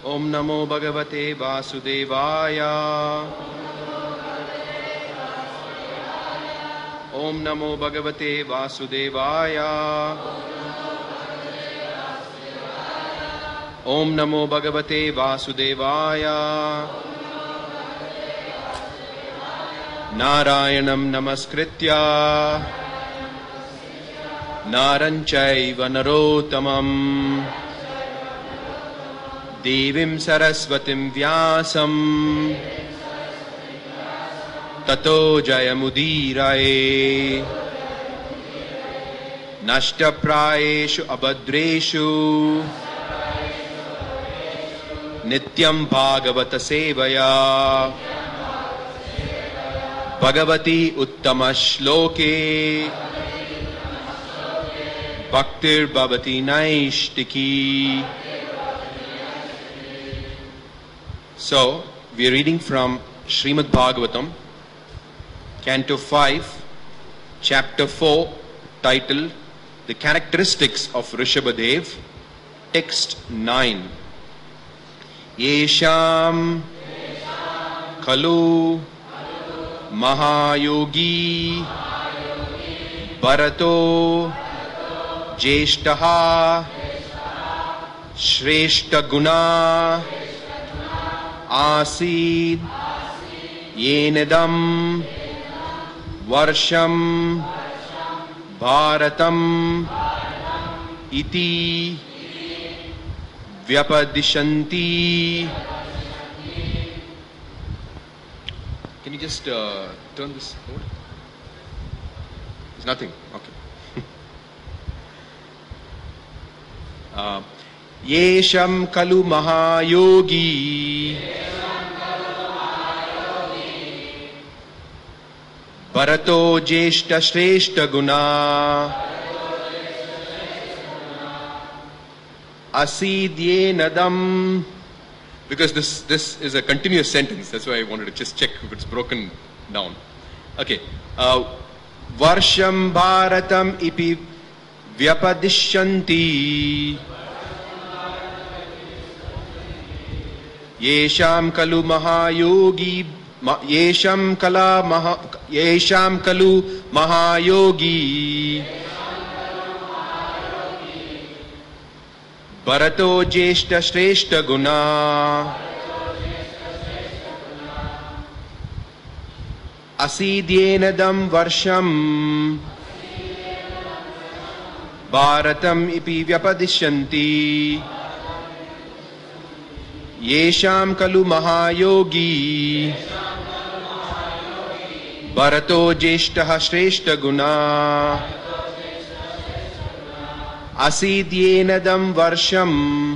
Om Namo Bhagavate Vasudevaya. Om Namo Bhagavate Vasudevaya. Om Namo Bhagavate Vasudevaya. Narayanam Namaskritya Naranchaiva Narottamam Devim Saraswatim Vyasam Tato Jayamudiraye Nashtaprayeshu Abhadreshu Nityam Bhagavata Sevaya Bhagavati Uttama Shloke Bhaktir Bhavati Naishtiki. So, we are reading from Srimad Bhagavatam, Canto 5, Chapter 4, titled The Characteristics of Rishabhadev, Text 9. Yesham Khalu Mahayogi Bharato Jeshtaha Shreshta Guna Asid Yenedam Varsham Bharatam Iti Vyapadishanti. Can you just turn this over? There's nothing. Okay. Yesham Kalu Mahayogi Bharato Jeshta Shreshta Guna Asidye Nadam. Because this is a continuous sentence, that's why I wanted to just check if it's broken down. Okay. Varsham Bharatam Ipi Vyapadishyanti Yesham Kalu Mahayogi Yesham Kalu Mahayogi Bharato Jeshta Shreshta Guna Asidyenadam Varsham Bharatam Ipi Vyapadishyanti Yesham Kalu Mahayogi Bharato Jeshtaha Shreshta Guna Asidyenadam Varsham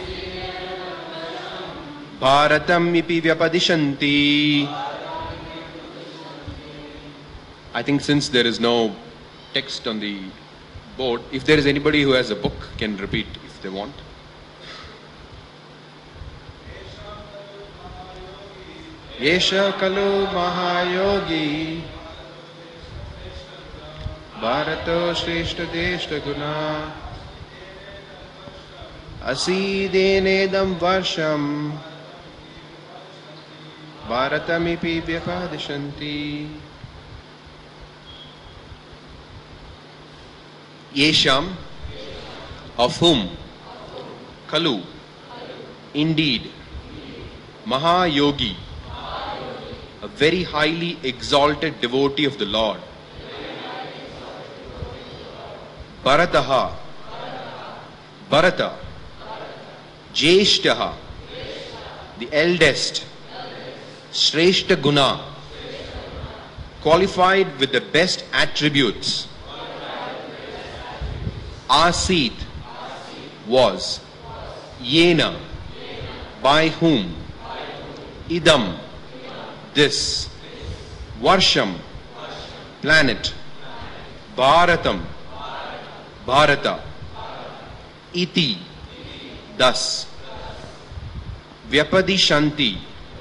Bharatam Ipi Vyapadishanti. I think since there is no text on the board, if there is anybody who has a book, can repeat if they want. Yesha Kalu Mahayogi Bharato Shreshta Deshta Guna Asidenedam Varsham Bharatamipi Vyapadishanti. Yesham, of whom, Kalu, indeed, Mahayogi, a very highly exalted devotee of the Lord, Bharataha, Bharata, Jeshtaha, the eldest, Shreshta Guna, qualified with the best attributes, Asit, was, Yena, by whom, Idam, this, Varsham, planet, Bharatam, Bharata, Iti, thus, Vyapadishanti,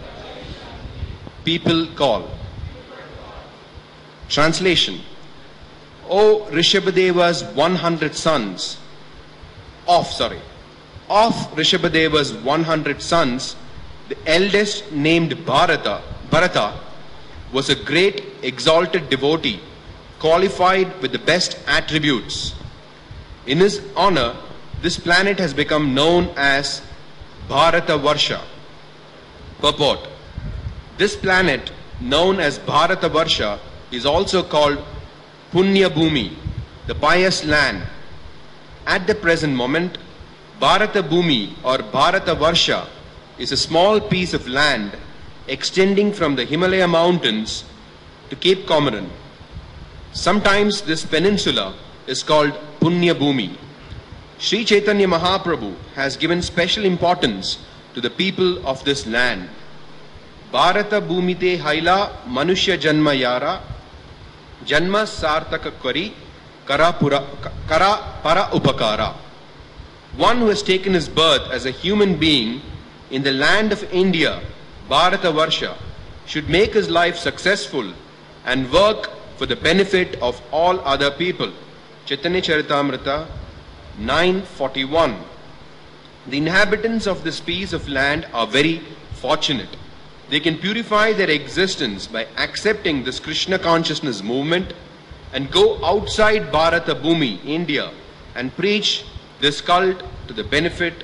people call. Translation: O Rishabhadeva's 100 sons, of Of Rishabhadeva's 100 sons, the eldest, named Bharata, was a great exalted devotee, qualified with the best attributes. In his honor, this planet has become known as Bharata Varsha. Purport: this planet, known as Bharata Varsha, is also called Punya Bhumi, the pious land. At the present moment, Bharata Bhumi or Bharata Varsha is a small piece of land extending from the Himalaya mountains to Cape Comorin. Sometimes this peninsula is called Punya Bhumi. Sri Chaitanya Mahaprabhu has given special importance to the people of this land. Bharata Bhumite Haila Manushya Janma Yara Janma Sartaka Kari Kara Para Upakara. One who has taken his birth as a human being in the land of India, Bharata Varsha, should make his life successful and work for the benefit of all other people. Chaitanya Charitamrita 9:41. The inhabitants of this piece of land are very fortunate. They can purify their existence by accepting this Krishna consciousness movement and go outside Bharata Bhumi, India, and preach this cult to benefit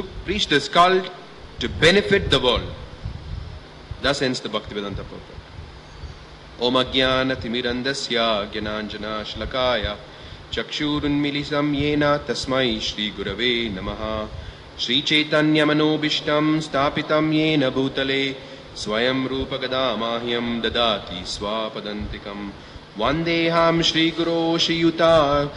the world. Thus ends the Bhaktivedanta purport. Om Ajnana Timirandasya Gyananjana Shlakaya Chakshurunmilisam Yena Tasmai Shri Gurave Namaha Shri Chaitanya Manobishtam Stapitam Yena Bhutale Swayam Rupa Gadamahyam Dadati Swapadantikam Vandeham Shri Guru Shri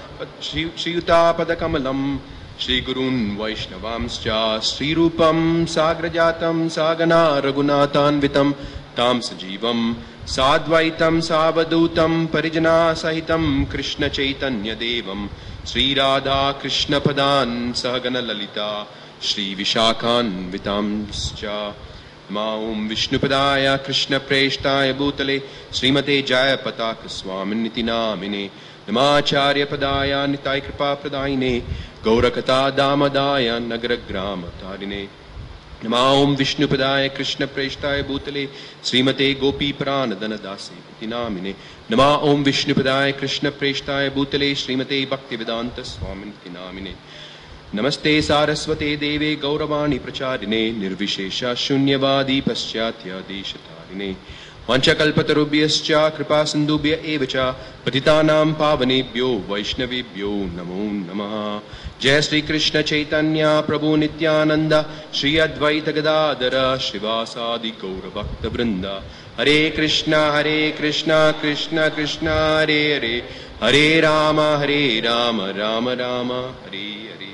Yuta Padakamalam Shri Gurun Vaishnavamscha Shri Rupam Sagrajatam Sagana Raghunathanvitam Tam Sajivam Sadvaitam Savadutam Parijana Sahitam Krishna Chaitanya Devam Sri Radha Krishna Padan Sahagana Lalita Shri Vishakhan Vitamscha Maum Vishnupadaya Krishna Preshtaya Bhutale Srimate Jaya Pataka Swaminiti Namine Namacharya Padaya Nitai Kripa Pradaine Gaurakata Damadaya Nagaragrama Tarine Namaum Vishnupadaya Krishna Preshtaya Bhutale Srimate Gopi Pranadana Dasi Namine Namaum Vishnupadaya Krishna Preshtaya Bhutale Srimate Bhaktivedanta Swaminiti Namine Namaste Saraswate Deve Gauravani Pracharine Nirvishesha Shunyavadi Paschatya Deshatarine Vanchakalpatarubhyascha Kripa Sindubhya Evacha Patitanam Pavanebhyo Vaishnavebhyo Namo Namaha Jai Sri Krishna Chaitanya Prabhu Nityananda Shri Advaita Gadadara Shivasadi Gaura Bhakta Vrinda Hare Krishna Krishna Krishna Hare Hare Hare Rama Rama Rama Hare Hare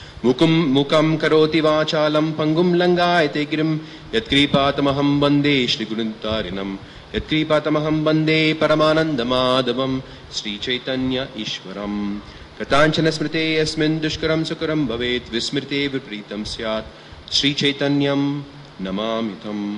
Mukam karoti vachalam pangum langayate girim yatkripatamaham bande Shri Guruntarinam yatkripatamaham bande Paramanandamadavam Sri Chaitanya Ishwaram Katanchana smrite yasmin dushkaram sukaram bhavet vismrite vipritam syat Sri Chaitanyam namamitam.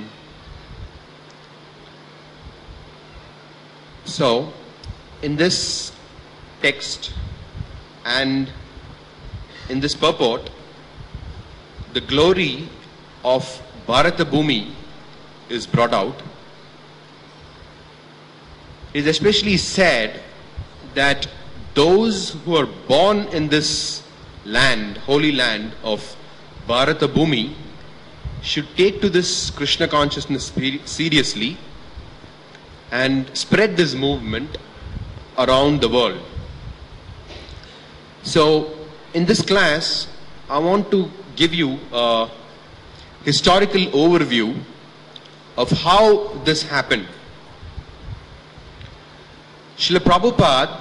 So, in this text and in this purport, the glory of Bharata Bhumi is brought out. It is especially said that those who are born in this land, holy land of Bharata Bhumi, should take to this Krishna consciousness seriously and spread this movement around the world. So, in this class, I want to give you a historical overview of how this happened. Srila Prabhupada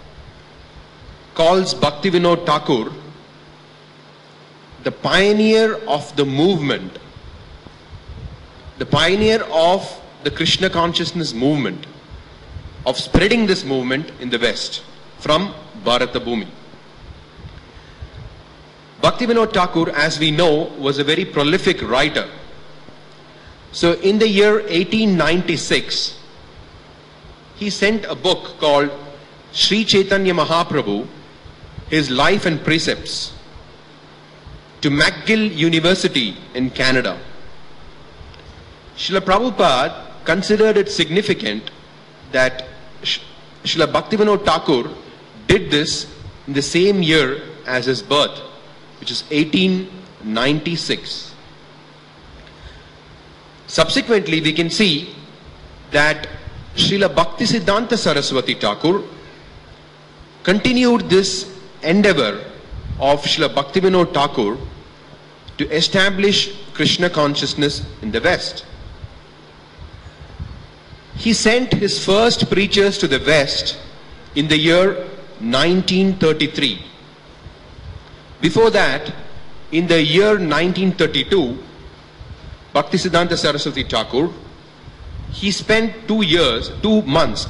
calls Bhaktivinoda Thakur the pioneer of the movement, the pioneer of the Krishna consciousness movement, of spreading this movement in the West from Bharata Bhumi. Bhaktivinoda Thakur, as we know, was a very prolific writer. So in the year 1896, he sent a book called Sri Chaitanya Mahaprabhu, His Life and Precepts. to McGill University in Canada. Srila Prabhupada considered it significant that Srila Bhaktivinoda Thakur did this in the same year as his birth, which is 1896. Subsequently, we can see that Srila Bhaktisiddhanta Saraswati Thakur continued this endeavor of Srila Bhaktivinoda Thakur to establish Krishna consciousness in the West. He sent his first preachers to the West in the year 1933. Before that, in the year 1932, Bhaktisiddhanta Saraswati Thakur, he spent 2 months,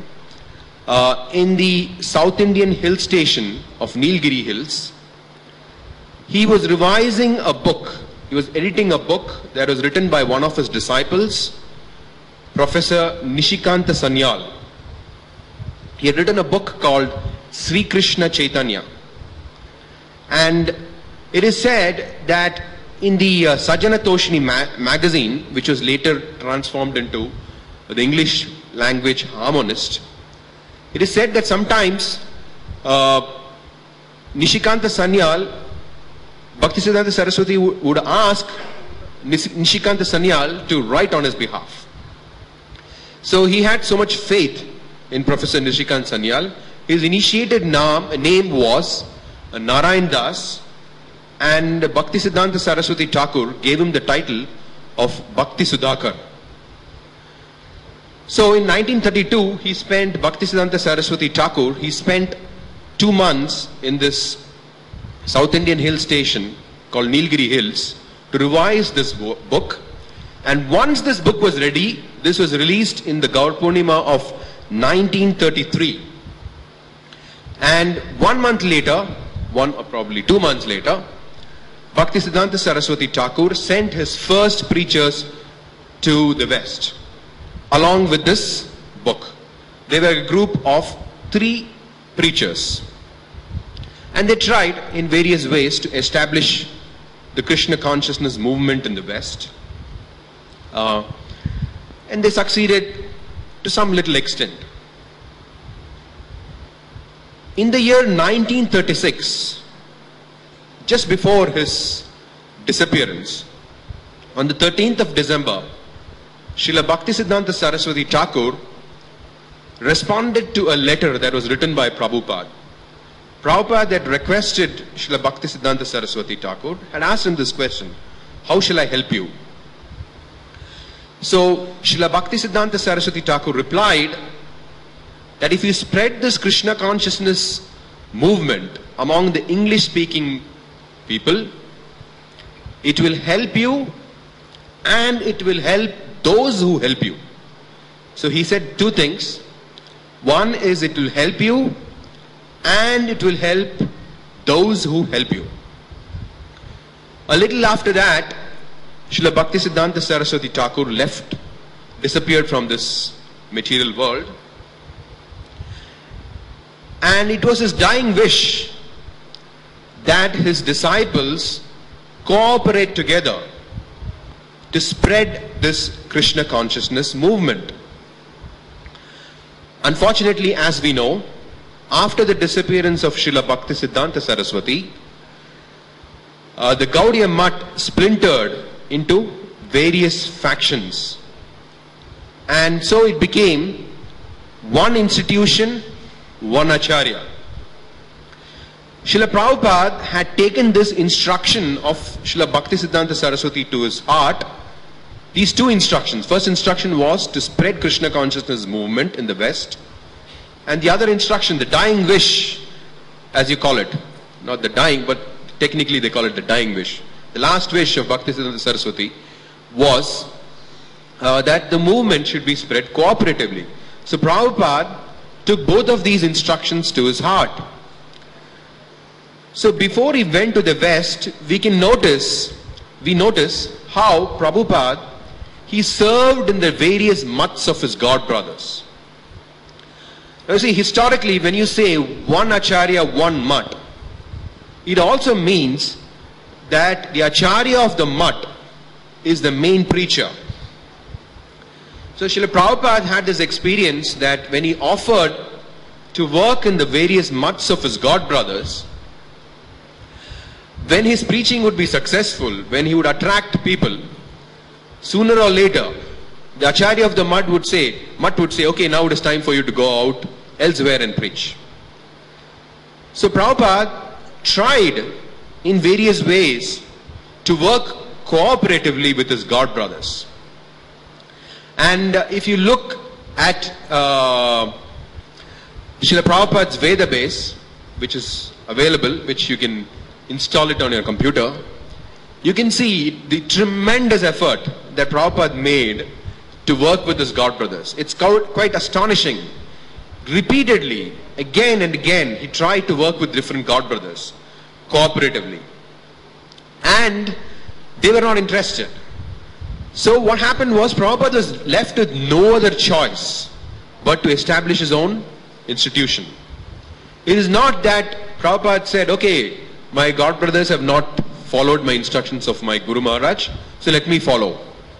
in the South Indian hill station of Nilgiri Hills. He was revising a book. He was editing a book that was written by one of his disciples, Professor Nishikanta Sanyal. He had written a book called Sri Krishna Chaitanya. And it is said that in the Sajjana Toshini magazine, which was later transformed into the English language Harmonist, it is said that sometimes Nishikanta Sanyal, Bhaktisiddhanta Saraswati would ask Nishikanta Sanyal to write on his behalf. So he had so much faith in Professor Nishikanta Sanyal. His initiated name was Narayan Das, and Bhaktisiddhanta Saraswati Thakur gave him the title of Bhakti Sudhakar. So in 1932, Bhaktisiddhanta Saraswati Thakur, he spent 2 months in this South Indian hill station called Nilgiri Hills to revise this book. And once this book was ready, this was released in the Gaur Purnima of 1933. And 1 month later, probably 2 months later, Bhaktisiddhanta Saraswati Thakur sent his first preachers to the West, along with this book. They were a group of 3 preachers. And they tried in various ways to establish the Krishna consciousness movement in the West. And they succeeded to some little extent. In the year 1936, just before his disappearance, on the 13th of December, Srila Bhaktisiddhanta Saraswati Thakur responded to a letter that was written by Prabhupada. Prabhupada had requested Srila Bhaktisiddhanta Saraswati Thakur, had asked him this question: how shall I help you? So Srila Bhaktisiddhanta Saraswati Thakur replied that if you spread this Krishna consciousness movement among the English-speaking people, it will help you and it will help those who help you. So he said 2 things. One is it will help you and it will help those who help you. A little after that, Srila Bhaktisiddhanta Saraswati Thakur disappeared from this material world. And it was his dying wish that his disciples cooperate together to spread this Krishna consciousness movement. Unfortunately, as we know, after the disappearance of Srila Bhaktisiddhanta Saraswati, the Gaudiya Math splintered into various factions. And so it became one institution, one Acharya. Srila Prabhupada had taken this instruction of Srila Bhaktisiddhanta Saraswati to his heart. These 2 instructions. First instruction was to spread Krishna consciousness movement in the West. And the other instruction, the dying wish, as you call it. Not the dying, but technically they call it the dying wish. The last wish of Bhaktisiddhanta Saraswati was that the movement should be spread cooperatively. So Prabhupada took both of these instructions to his heart. So before he went to the West, we notice how Prabhupada, he served in the various maths of his God brothers. Now you see, historically, when you say one Acharya, one math, it also means that the Acharya of the Mutt is the main preacher. So Srila Prabhupada had this experience that when he offered to work in the various mutts of his god brothers, when his preaching would be successful, when he would attract people, sooner or later, the Acharya of the Mutt would say, okay, now it is time for you to go out elsewhere and preach. So Prabhupada tried in various ways to work cooperatively with his god brothers. And if you look at Srila Prabhupada's Veda base, which is available, which you can install it on your computer, you can see the tremendous effort that Prabhupada made to work with his god brothers. It's quite astonishing. Repeatedly, again and again, he tried to work with different god brothers cooperatively. And they were not interested. So what happened was Prabhupada was left with no other choice but to establish his own institution. It is not that Prabhupada said, okay, my god brothers have not followed my instructions of my Guru Maharaj, so let me follow.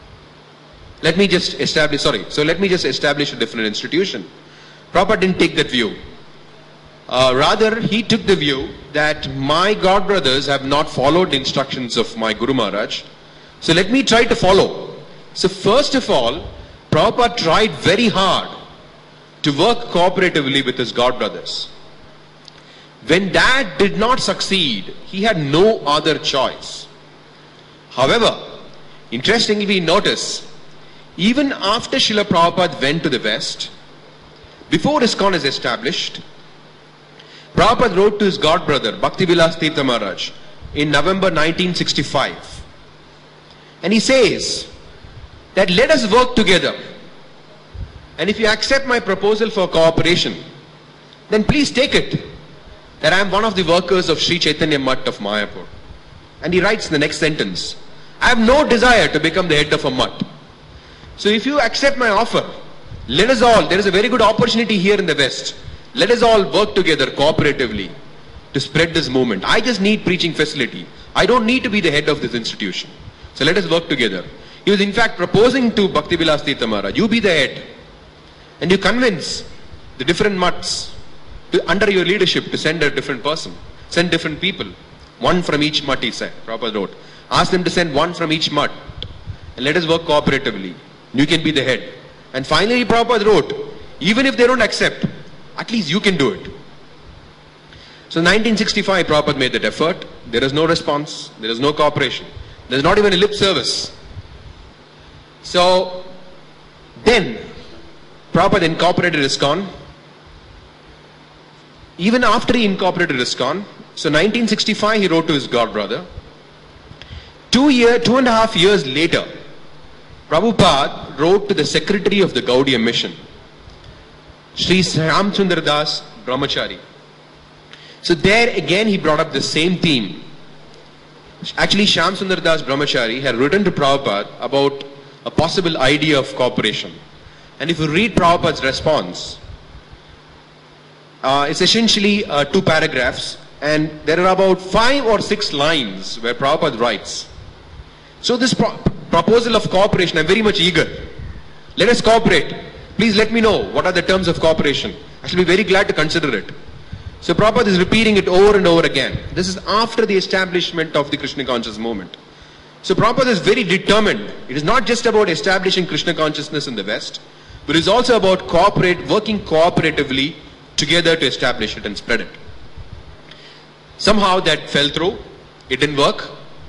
Let me just establish a different institution. Prabhupada didn't take that view. Rather, he took the view that my god brothers have not followed the instructions of my Guru Maharaj, so let me try to follow. So first of all, Prabhupada tried very hard to work cooperatively with his god brothers. When that did not succeed, he had no other choice. However, interestingly notice, even after Srila Prabhupada went to the West, before ISKCON is established, Prabhupada wrote to his god brother, Bhaktivilas Tirtha Maharaj, in November 1965. And he says that let us work together. And if you accept my proposal for cooperation, then please take it that I am one of the workers of Sri Chaitanya Mutt of Mayapur. And he writes in the next sentence, I have no desire to become the head of a mutt. So if you accept my offer, let us all, there is a very good opportunity here in the West. Let us all work together cooperatively to spread this movement. I just need preaching facility. I don't need to be the head of this institution. So let us work together. He was in fact proposing to Bhaktivilas Tirtha Maharaj, you be the head. And you convince the different mutts under your leadership to send a different person. Send different people. One from each mutt, he said, Prabhupada wrote. Ask them to send one from each mutt. And let us work cooperatively. You can be the head. And finally Prabhupada wrote, even if they don't accept, at least you can do it. So in 1965, Prabhupada made that effort. There is no response. There is no cooperation. There is not even a lip service. So then Prabhupada incorporated ISKCON. Even after he incorporated ISKCON, so 1965 he wrote to his god brother. 2.5 years later, Prabhupada wrote to the secretary of the Gaudiya Mission, Sri Shyamsundar Das Brahmachari. So there again he brought up the same theme. Actually, Shyamsundar Das Brahmachari had written to Prabhupada about a possible idea of cooperation. And if you read Prabhupada's response, it's essentially 2 paragraphs, and there are about 5 or 6 lines where Prabhupada writes. So this proposal of cooperation, I'm very much eager. Let us cooperate. Please let me know what are the terms of cooperation. I shall be very glad to consider it. So Prabhupada is repeating it over and over again. This is after the establishment of the Krishna conscious movement. So Prabhupada is very determined. It is not just about establishing Krishna consciousness in the West, but it is also about working cooperatively together to establish it and spread it. Somehow that fell through. It didn't work.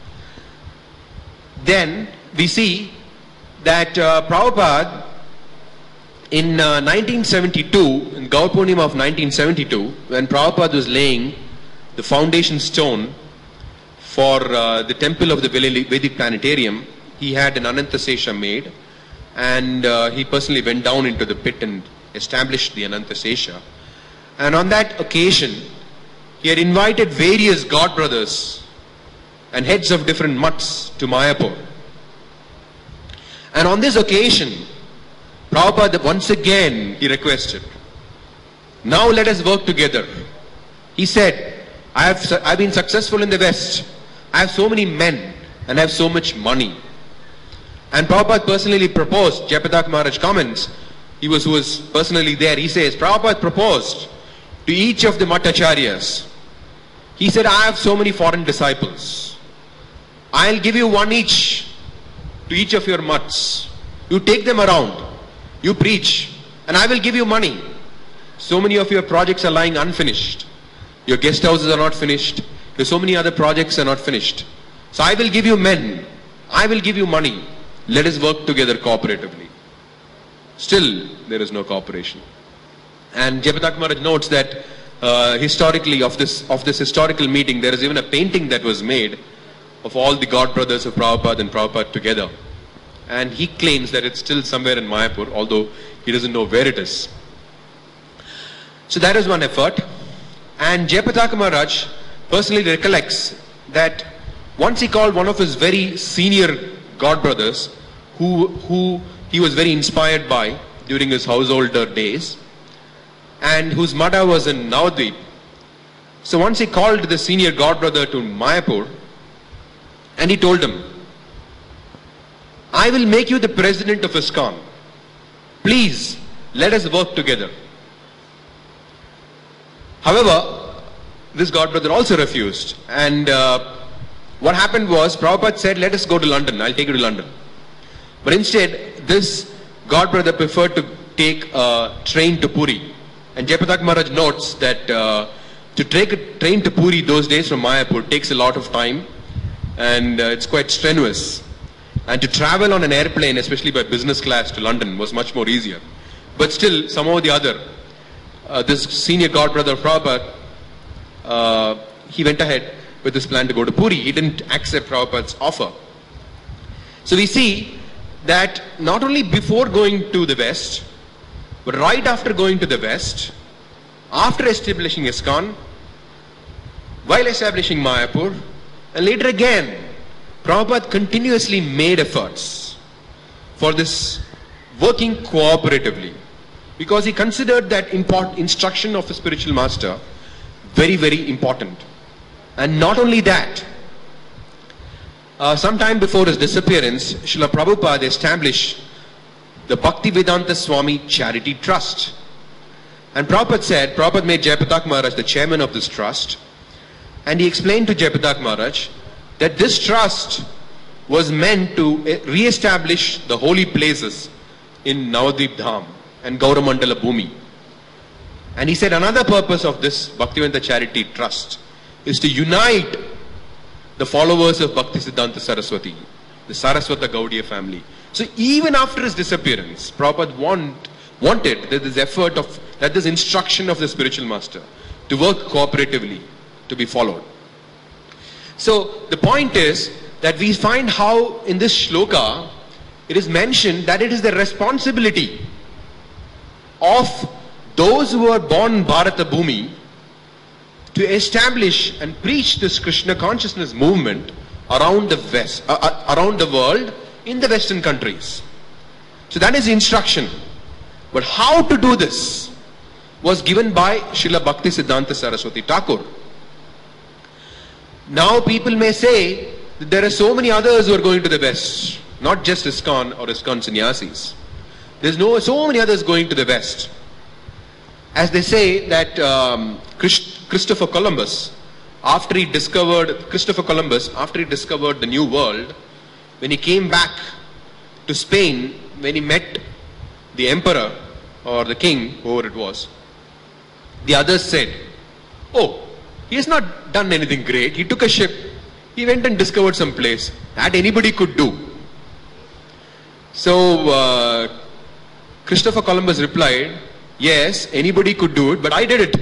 Then we see that Prabhupada in 1972, in Gaur Purnima of 1972, when Prabhupada was laying the foundation stone for the temple of the Vedic Planetarium, he had an Anantasesha made, and he personally went down into the pit and established the Anantasesha. And on that occasion, he had invited various god brothers and heads of different mutts to Mayapur. And on this occasion, Prabhupada once again he requested, now let us work together. He said, I've been successful in the West. I have so many men and I have so much money. And Prabhupada personally proposed, Jayaprakash Maharaj comments, who was personally there, he says, Prabhupada proposed to each of the Matacharyas. He said, I have so many foreign disciples. I'll give you one each to each of your mats. You take them around, you preach, and I will give you money. So many of your projects are lying unfinished. Your guest houses are not finished. There's so many other projects are not finished. So I will give you men. I will give you money. Let us work together cooperatively. Still, there is no cooperation. And Jayaprakash Maharaj notes that historically of this historical meeting, there is even a painting that was made of all the god brothers of Prabhupada and Prabhupada together. And he claims that it's still somewhere in Mayapur, although he doesn't know where it is. So that is one effort. And Jayaprakash Maharaj personally recollects that once he called one of his very senior god brothers, who he was very inspired by during his householder days, and whose mada was in Navadvip. So once he called the senior god brother to Mayapur, and he told him, I will make you the president of ISKCON. Please, let us work together. However, this god brother also refused. And what happened was, Prabhupada said, let us go to London, I'll take you to London. But instead, this god brother preferred to take a train to Puri. And Jayaprakash Maharaj notes that to take a train to Puri those days from Mayapur takes a lot of time, and it's quite strenuous. And to travel on an airplane, especially by business class to London, was much more easier. But still, somehow or the other, this senior god brother of Prabhupada, he went ahead with this plan to go to Puri. He didn't accept Prabhupada's offer. So we see that not only before going to the West, but right after going to the West, after establishing ISKCON, while establishing Mayapur, and later again, Prabhupada continuously made efforts for this working cooperatively, because he considered that instruction of a spiritual master very, very important. And not only that, sometime before his disappearance, Srila Prabhupada established the Bhaktivedanta Swami Charity Trust. And Prabhupada made Jayaprakash Maharaj the chairman of this trust, and he explained to Jayaprakash Maharaj that this trust was meant to re-establish the holy places in Navadvip Dham and Gauramandala Bhumi. And he said another purpose of this Bhaktivedanta Charity Trust is to unite the followers of Bhaktisiddhanta Saraswati, the Saraswata Gaudiya family. So even after his disappearance, Prabhupada wanted that this effort of, that this instruction of the spiritual master to work cooperatively to be followed. So the point is that we find how in this shloka it is mentioned that it is the responsibility of those who are born in Bharata Bhumi to establish and preach this Krishna consciousness movement around the West, around the world, in the Western countries. So that is the instruction. But how to do this was given by Srila Bhaktisiddhanta Saraswati Thakur. Now people may say that there are so many others who are going to the West, not just ISKCON or ISKCON sannyasis. There's so many others going to the West. As they say that Christopher Columbus, after he discovered the New World, when he came back to Spain, when he met the emperor or the king, whoever it was, the others said, oh, he has not done anything great. He took a ship, he went and discovered some place that anybody could do. So Christopher Columbus replied, yes, anybody could do it, but I did it.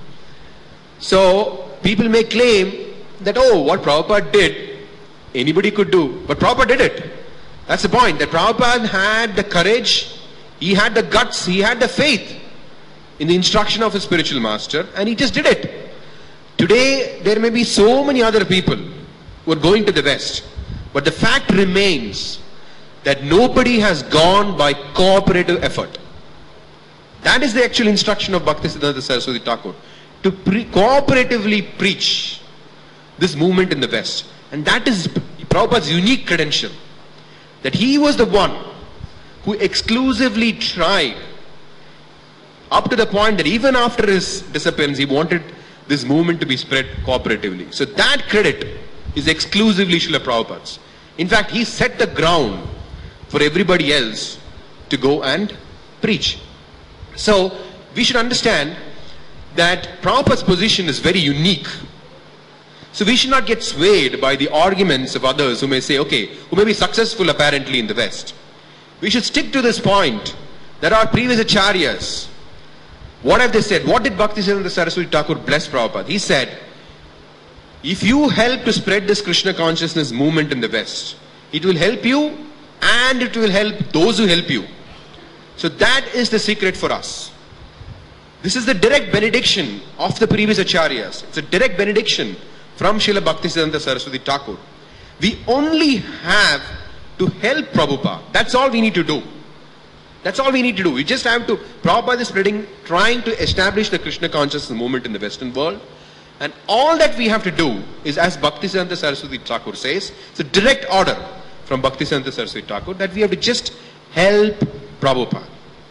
So people may claim that, oh, what Prabhupada did, anybody could do, but Prabhupada did it. That's the point, that Prabhupada had the courage, he had the guts, he had the faith in the instruction of his spiritual master, and he just did it. Today, there may be so many other people who are going to the West, but the fact remains that nobody has gone by cooperative effort. That is the actual instruction of Bhaktisiddhanta Saraswati Thakur, to cooperatively preach this movement in the West. And that is Prabhupada's unique credential, that he was the one who exclusively tried, up to the point that even after his disappearance, he wanted this movement to be spread cooperatively. So that credit is exclusively Srila Prabhupada's. In fact, he set the ground for everybody else to go and preach. So we should understand that Prabhupada's position is very unique. So we should not get swayed by the arguments of others who may say, okay, who may be successful apparently in the West. We should stick to this point that our previous acharyas, what have they said? What did Bhaktisiddhanta Saraswati Thakur bless Prabhupada? He said, if you help to spread this Krishna consciousness movement in the West, it will help you and it will help those who help you. So that is the secret for us. This is the direct benediction of the previous acharyas. It's a direct benediction from Srila Bhaktisiddhanta Saraswati Thakur. We only have to help Prabhupada. That's all we need to do. That's all we need to do. We just have to, Prabhupada is spreading, trying to establish the Krishna consciousness movement in the Western world. And all that we have to do is, as Bhaktisiddhanta Saraswati Thakur says, it's a direct order from Bhaktisiddhanta Saraswati Thakur, that we have to just help Prabhupada.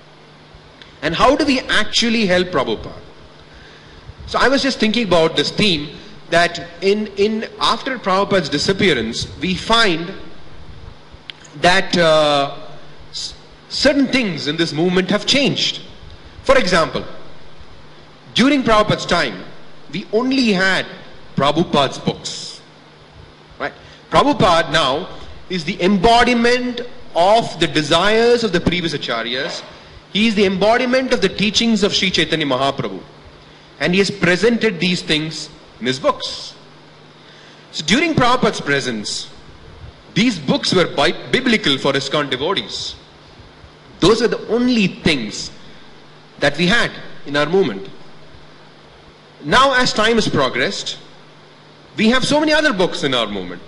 And how do we actually help Prabhupada? So I was just thinking about this theme, that after Prabhupada's disappearance, we find that certain things in this movement have changed. For example, during Prabhupada's time, we only had Prabhupada's books. Right? Prabhupada now is the embodiment of the desires of the previous acharyas. He is the embodiment of the teachings of Sri Chaitanya Mahaprabhu. And he has presented these things in his books. So during Prabhupada's presence, these books were biblical for ISKCON devotees. Those were the only things that we had in our movement. Now as time has progressed, we have so many other books in our movement.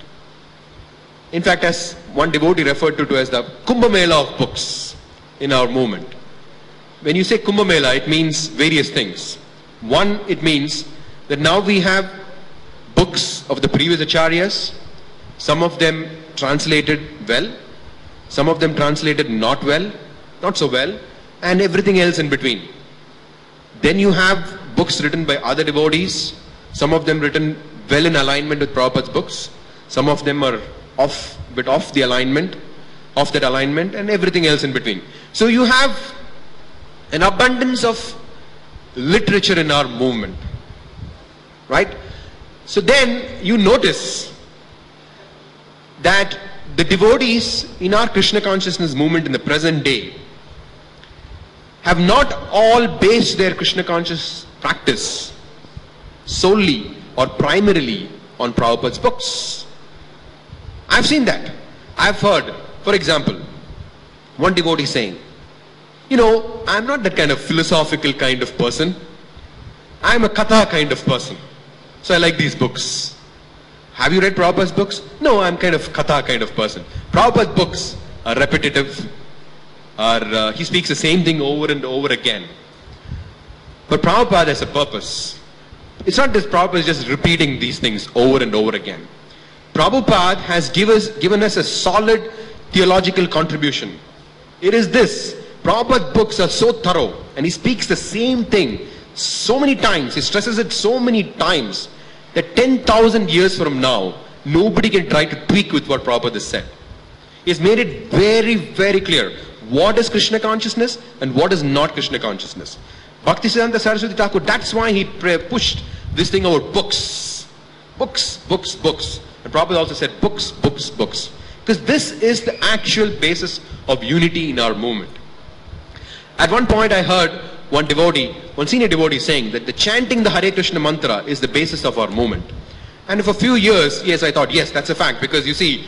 In fact, as one devotee referred to as the Kumbh Mela of books in our movement. When you say Kumbh Mela, it means various things. One, it means that now we have books of the previous acharyas, some of them translated well, some of them translated not well, not so well, and everything else in between. Then you have books written by other devotees, some of them written well in alignment with Prabhupada's books, some of them are bit off the alignment, off that alignment, and everything else in between. So you have an abundance of literature in our movement, right? So then you notice that the devotees in our Krishna consciousness movement in the present day have not all based their Krishna conscious practice solely or primarily on Prabhupada's books. I've seen that. I've heard, for example, one devotee saying, you know, I'm not that kind of philosophical kind of person. I'm a katha kind of person. So I like these books. Have you read Prabhupada's books? No, I'm kind of katha kind of person. Prabhupada's books are repetitive. He speaks the same thing over and over again. But Prabhupada has a purpose. It's not that Prabhupada is just repeating these things over and over again. Prabhupada has given us a solid theological contribution. It is this. Prabhupada's books are so thorough, and he speaks the same thing so many times. He stresses it so many times that 10,000 years from now, nobody can try to tweak with what Prabhupada has said. He has made it very, very clear what is Krishna consciousness and what is not Krishna consciousness. Bhaktisiddhanta Saraswati Thakur, that's why he pushed this thing about books. Books, books, books. And Prabhupada also said books, books, books. Because this is the actual basis of unity in our movement. At one point I heard one senior devotee saying that the chanting the Hare Krishna mantra is the basis of our movement. And for a few years, yes, I thought, yes, that's a fact. Because you see,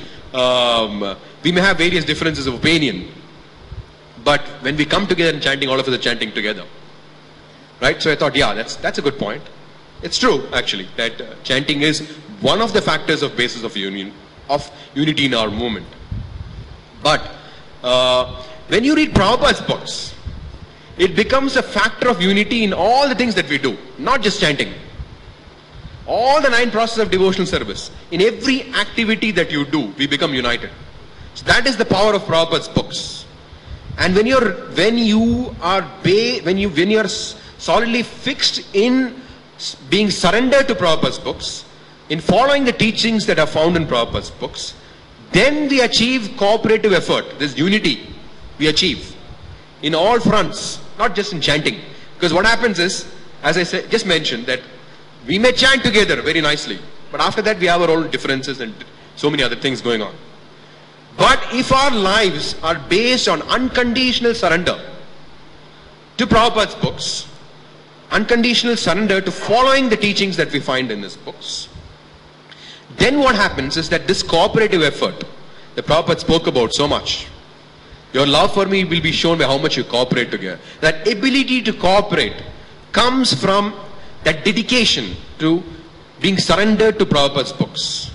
we may have various differences of opinion. But when we come together and chanting, all of us are chanting together. Right? So I thought, yeah, that's a good point. It's true, actually, that chanting is one of the factors of basis of unity in our movement. But when you read Prabhupada's books, it becomes a factor of unity in all the things that we do, not just chanting. All the 9 processes of devotional service. In every activity that you do, we become united. So that is the power of Prabhupada's books. And when you are solidly fixed in being surrendered to Prabhupada's books, in following the teachings that are found in Prabhupada's books, then we achieve cooperative effort. This unity we achieve in all fronts, not just in chanting. Because what happens is, as I just mentioned, that we may chant together very nicely, but after that we have our own differences and so many other things going on. But if our lives are based on unconditional surrender to Prabhupada's books, unconditional surrender to following the teachings that we find in his books, then what happens is that this cooperative effort that Prabhupada spoke about so much, your love for me will be shown by how much you cooperate together. That ability to cooperate comes from that dedication to being surrendered to Prabhupada's books.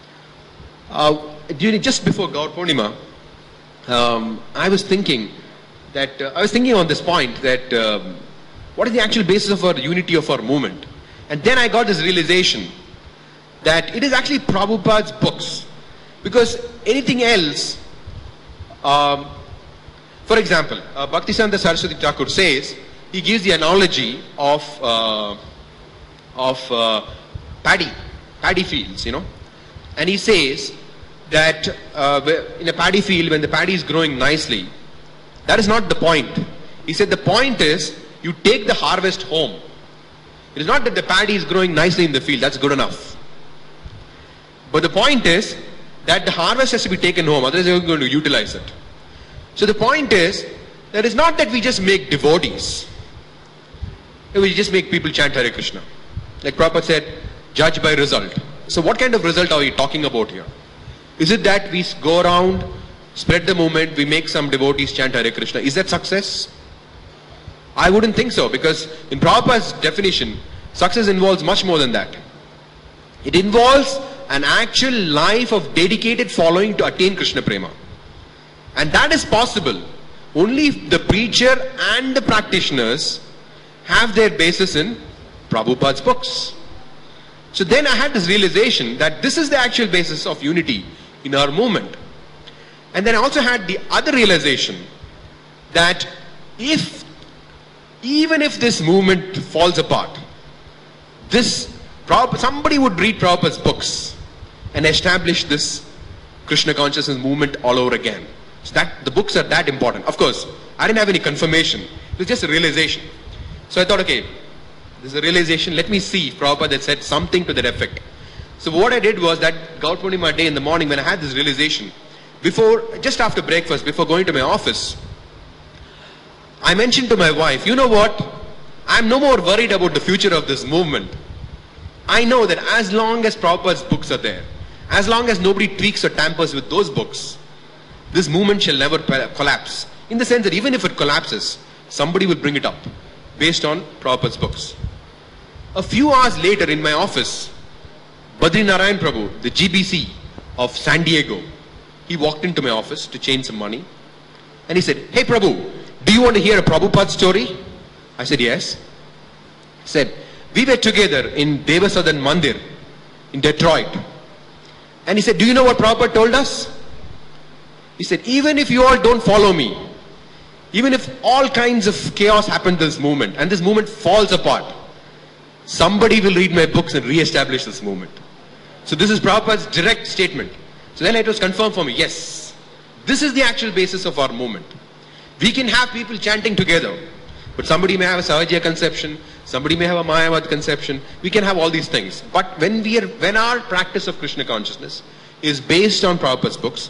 Just before Gaur Purnima, I was thinking on this point that what is the actual basis of our unity of our movement? And then I got this realization that it is actually Prabhupada's books. Because anything else, for example, Bhaktisiddhanta Saraswati Thakur says, he gives the analogy of paddy fields, and he says that in a paddy field, when the paddy is growing nicely, that is not the point. He said the point is you take the harvest home. It is not that the paddy is growing nicely in the field, that's good enough. But the point is that the harvest has to be taken home, otherwise you're going to utilize it. So the point is that it's not that we just make devotees. We just make people chant Hare Krishna. Like Prabhupada said, judge by result. So what kind of result are we talking about here? Is it that we go around, spread the movement, we make some devotees chant Hare Krishna? Is that success? I wouldn't think so, because in Prabhupada's definition, success involves much more than that. It involves an actual life of dedicated following to attain Krishna Prema. And that is possible only if the preacher and the practitioners have their basis in Prabhupada's books. So then I had this realization that this is the actual basis of unity in our movement. And then I also had the other realization that even if this movement falls apart, somebody would read Prabhupada's books and establish this Krishna consciousness movement all over again. So that the books are that important. Of course, I didn't have any confirmation. It was just a realization. So I thought, okay, this is a realization. Let me see if Prabhupada had said something to that effect. So what I did was that Gaur Purnima day in the morning, when I had this realization, just after breakfast, before going to my office, I mentioned to my wife, you know what? I'm no more worried about the future of this movement. I know that as long as Prabhupada's books are there, as long as nobody tweaks or tampers with those books, this movement shall never collapse. In the sense that even if it collapses, somebody will bring it up based on Prabhupada's books. A few hours later in my office, Badri Narayan Prabhu, the GBC of San Diego, he walked into my office to change some money. And he said, hey Prabhu, do you want to hear a Prabhupada story? I said, yes. He said, we were together in Devasadan Mandir in Detroit. And he said, do you know what Prabhupada told us? He said, even if you all don't follow me, even if all kinds of chaos happen to this movement and this movement falls apart, somebody will read my books and re-establish this movement. So this is Prabhupada's direct statement. So then it was confirmed for me, yes, this is the actual basis of our movement. We can have people chanting together, but somebody may have a Sahajiya conception, somebody may have a Mayavad conception. We can have all these things. But when our practice of Krishna consciousness is based on Prabhupada's books,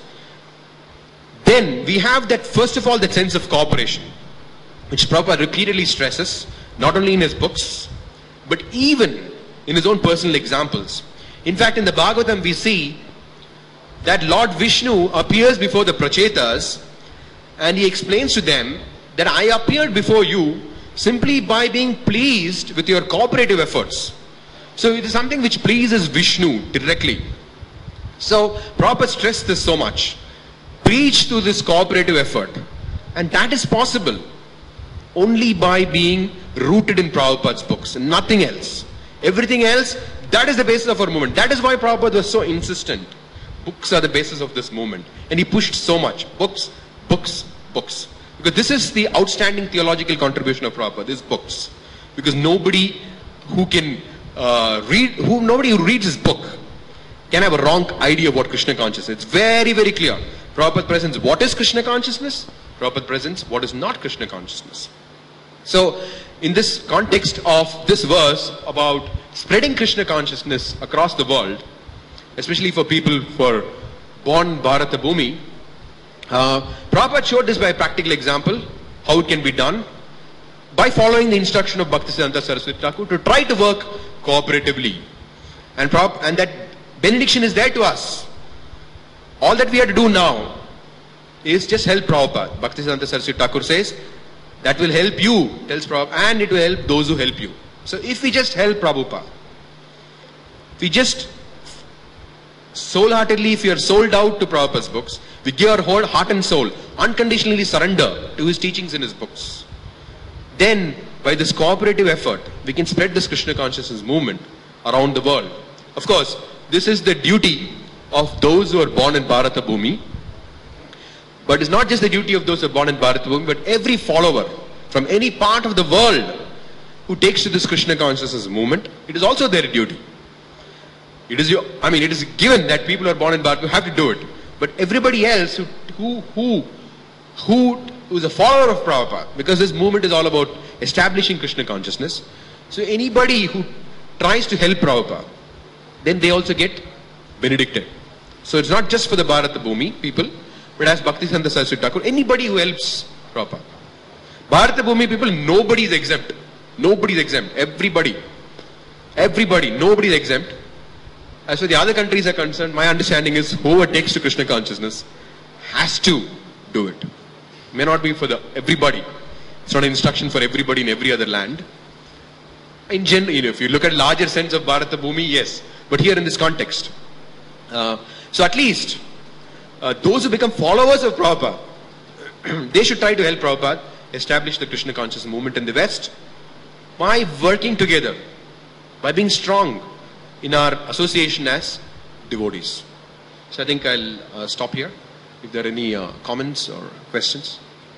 then we have that, first of all, that sense of cooperation, which Prabhupada repeatedly stresses, not only in his books, but even in his own personal examples. In fact, in the Bhagavatam we see that Lord Vishnu appears before the Prachetas and he explains to them that I appeared before you simply by being pleased with your cooperative efforts. So it is something which pleases Vishnu directly. So Prabhupada stressed this so much. Preach through this cooperative effort. And that is possible only by being rooted in Prabhupada's books and nothing else. Everything else That is the basis of our movement. That is why Prabhupada was so insistent. Books are the basis of this movement. And he pushed so much. Books, books, books. Because this is the outstanding theological contribution of Prabhupada, is books. Because nobody who can nobody who reads his book can have a wrong idea of what Krishna consciousness is. It's very, very clear. Prabhupada presents what is Krishna consciousness. Prabhupada presents what is not Krishna consciousness. So, in this context of this verse about spreading Krishna consciousness across the world, especially for people who are born Bharata Bhumi, Prabhupada showed this by a practical example, how it can be done, by following the instruction of Bhaktisiddhanta Saraswati Thakur to try to work cooperatively. And that benediction is there to us. All that we have to do now is just help Prabhupada. Bhaktisiddhanta Saraswati Thakur says, that will help you, tells Prabhupada, and it will help those who help you. So if we just help Prabhupada, if we just soul-heartedly, if we are sold out to Prabhupada's books, we give our whole heart and soul, unconditionally surrender to his teachings in his books, then by this cooperative effort, we can spread this Krishna consciousness movement around the world. Of course, this is the duty of those who are born in Bharata Bhumi. But it's not just the duty of those who are born in Bharata Bhumi, but every follower from any part of the world who takes to this Krishna consciousness movement, it is also their duty. It is given that people who are born in Bharata Bhumi have to do it. But everybody else who is a follower of Prabhupada, because this movement is all about establishing Krishna consciousness. So anybody who tries to help Prabhupada, then they also get benedicted. So it's not just for the Bharata Bhumi people, but as Bhaktisiddhanta Saraswati Thakur, anybody who helps Prabhupada. Bharata Bhumi people, nobody is exempt. Nobody is exempt. Everybody, nobody is exempt. As for the other countries are concerned, my understanding is whoever takes to Krishna consciousness has to do it. May not be for everybody. It's not an instruction for everybody in every other land. In general, if you look at larger sense of Bharata Bhumi, yes. But here in this context. So at least, those who become followers of Prabhupada, they should try to help Prabhupada establish the Krishna consciousness movement in the West by working together, by being strong in our association as devotees. So I think I'll stop here. If there are any comments or questions.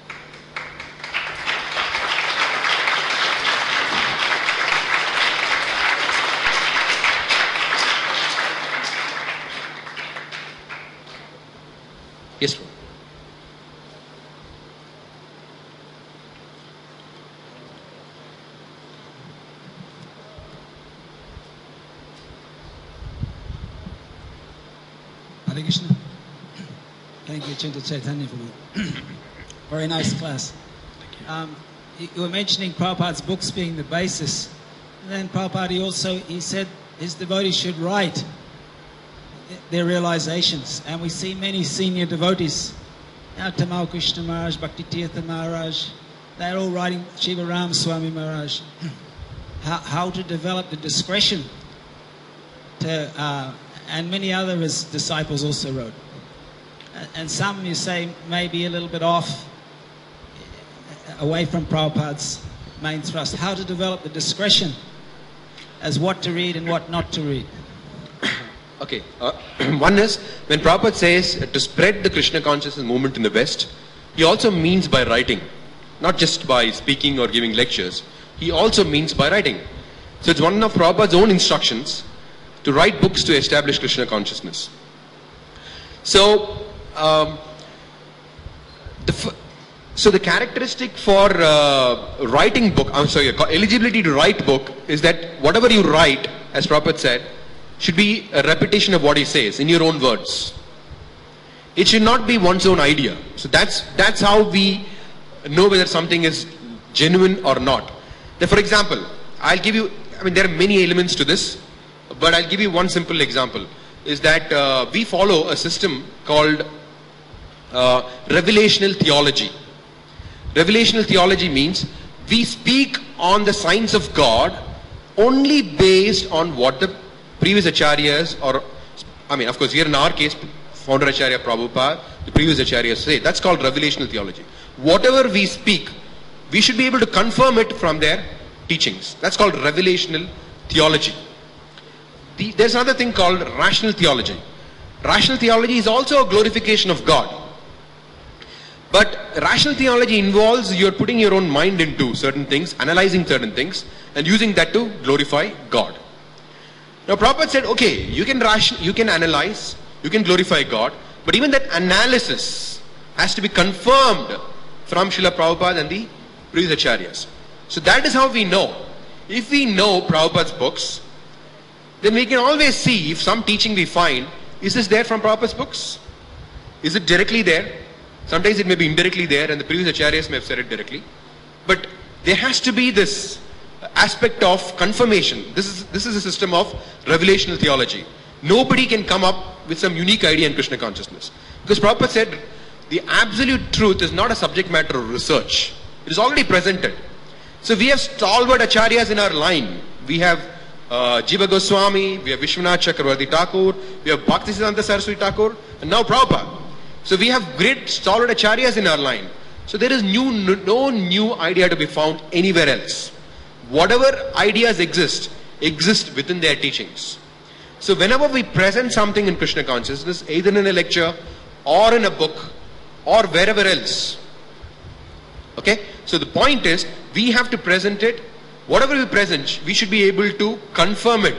Yes, sir. Hare Krishna. Thank you, Chinta Chaitanya, for that. Very nice class. You were mentioning Prabhupada's books being the basis. And then Prabhupada he said his devotees should write their realizations. And we see many senior devotees, Tamal Krishna Maharaj, Bhakti Tirtha Maharaj, they're all writing, Shiva Ram Swami Maharaj, how to develop the discretion to, and many other of his disciples also wrote. And some, you say, may be a little bit off, away from Prabhupada's main thrust. How to develop the discretion as what to read and what not to read. Okay. One is, when Prabhupada says to spread the Krishna consciousness movement in the West, he also means by writing. Not just by speaking or giving lectures. He also means by writing. So it's one of Prabhupada's own instructions to write books to establish Krishna consciousness. So, the characteristic for writing book, eligibility to write book is that whatever you write, as Prabhupada said, should be a repetition of what he says in your own words. It should not be one's own idea. So that's how we know whether something is genuine or not. For example, I'll give you, there are many elements to this, but I'll give you one simple example. Is that we follow a system called revelational theology. Revelational theology means we speak on the signs of God only based on what the previous acharyas, or of course here in our case, founder Acharya Prabhupada, the previous acharyas say. That's called revelational theology. Whatever we speak, we should be able to confirm it from their teachings. That's called revelational theology. There's another thing called rational theology. Rational theology is also a glorification of God. But rational theology involves you're putting your own mind into certain things, analyzing certain things, and using that to glorify God. Now Prabhupada said, okay, you can analyze, you can glorify God, but even that analysis has to be confirmed from Srila Prabhupada and the previous acharyas. So that is how we know. If we know Prabhupada's books, then we can always see if some teaching we find, is this there from Prabhupada's books? Is it directly there? Sometimes it may be indirectly there and the previous acharyas may have said it directly. But there has to be this aspect of confirmation. This is a system of revelational theology. Nobody can come up with some unique idea in Krishna consciousness. Because Prabhupada said, the absolute truth is not a subject matter of research. It is already presented. So we have stalwart acharyas in our line. We have Jiva Goswami, we have Vishwanath Chakravarti Thakur, we have Bhaktisiddhanta Saraswati Thakur, and now Prabhupada. So we have great stalwart acharyas in our line. So there is no new idea to be found anywhere else. Whatever ideas exist within their teachings. So whenever we present something in Krishna consciousness, either in a lecture or in a book or wherever else, okay? So the point is, we have to present it. Whatever we present, we should be able to confirm it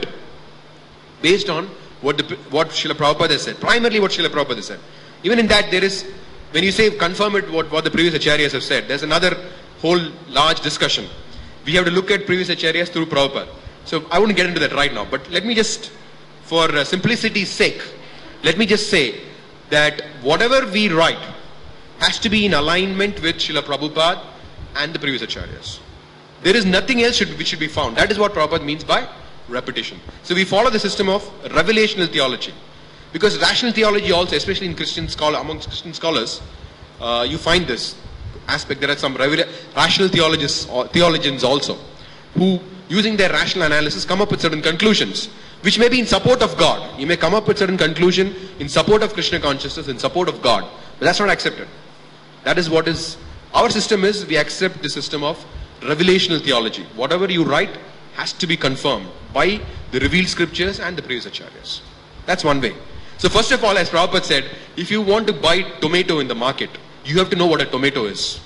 based on what Srila Prabhupada has said. Primarily what Srila Prabhupada has said. Even in that there is, when you say confirm it what the previous acharyas have said, there's another whole large discussion. We have to look at previous acharyas through Prabhupada. So I wouldn't get into that right now. But let me just, for simplicity's sake, let me just say that whatever we write has to be in alignment with Srila Prabhupada and the previous acharyas. There is nothing else which should be found. That is what Prabhupada means by repetition. So we follow the system of revelational theology. Because rational theology also, especially in amongst Christian scholars, you find this aspect. There are some rational theologians also, who using their rational analysis come up with certain conclusions, which may be in support of God. You may come up with certain conclusion in support of Krishna consciousness, in support of God. But that's not accepted. That is what is, our system is, we accept the system of revelational theology. Whatever you write has to be confirmed by the revealed scriptures and the previous acharyas. That's one way. So first of all, as Prabhupada said, if you want to buy tomato in the market, you have to know what a tomato is.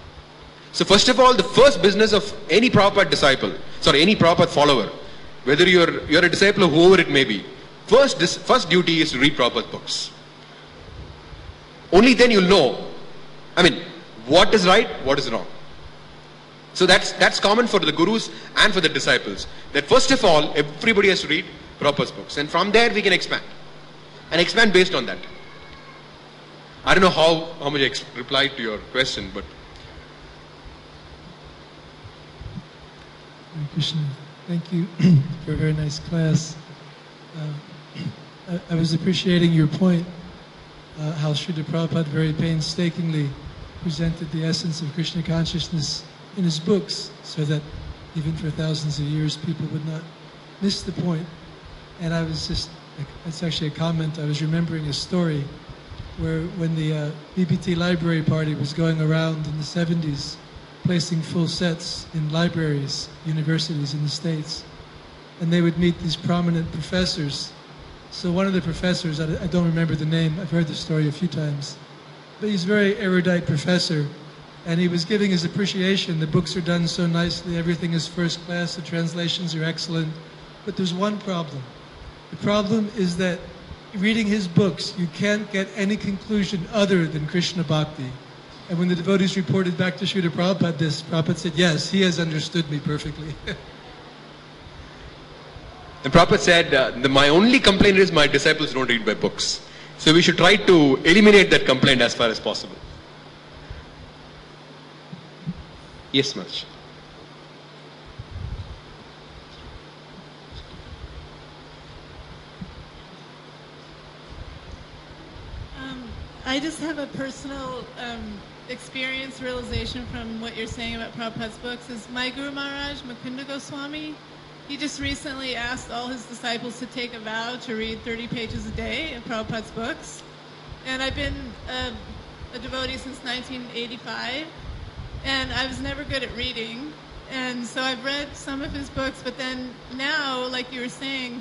So first of all, the first business of any Prabhupada disciple, any Prabhupada follower, whether you're a disciple of whoever it may be, first duty is to read Prabhupada's books. Only then you'll know, what is right, what is wrong. So that's common for the gurus and for the disciples. That first of all, everybody has to read Prabhupada's books. And from there we can expand. And expand based on that. I don't know how much I replied to your question, but... Hare Krishna. Thank you for a very nice class. I was appreciating your point, how Srila Prabhupada very painstakingly presented the essence of Krishna consciousness in his books, so that even for thousands of years people would not miss the point. And I was just, it's actually a comment, I was remembering a story where when the BBT library party was going around in the 70s, placing full sets in libraries, universities in the States, and they would meet these prominent professors. So one of the professors, I don't remember the name, I've heard the story a few times, but he's a very erudite professor, and he was giving his appreciation. The books are done so nicely, everything is first class, the translations are excellent, but there's one problem. The problem is that reading his books, you can't get any conclusion other than Krishna Bhakti. And when the devotees reported back to Srila Prabhupada this, Prabhupada said, yes, he has understood me perfectly. And Prabhupada said, my only complaint is my disciples don't read my books. So we should try to eliminate that complaint as far as possible. Yes, Maharaj. I just have a personal experience, realization from what you're saying about Prabhupada's books. Is my Guru Maharaj, Mukunda Goswami, he just recently asked all his disciples to take a vow to read 30 pages a day of Prabhupada's books. And I've been a devotee since 1985, and I was never good at reading. And so I've read some of his books, but then now, like you were saying,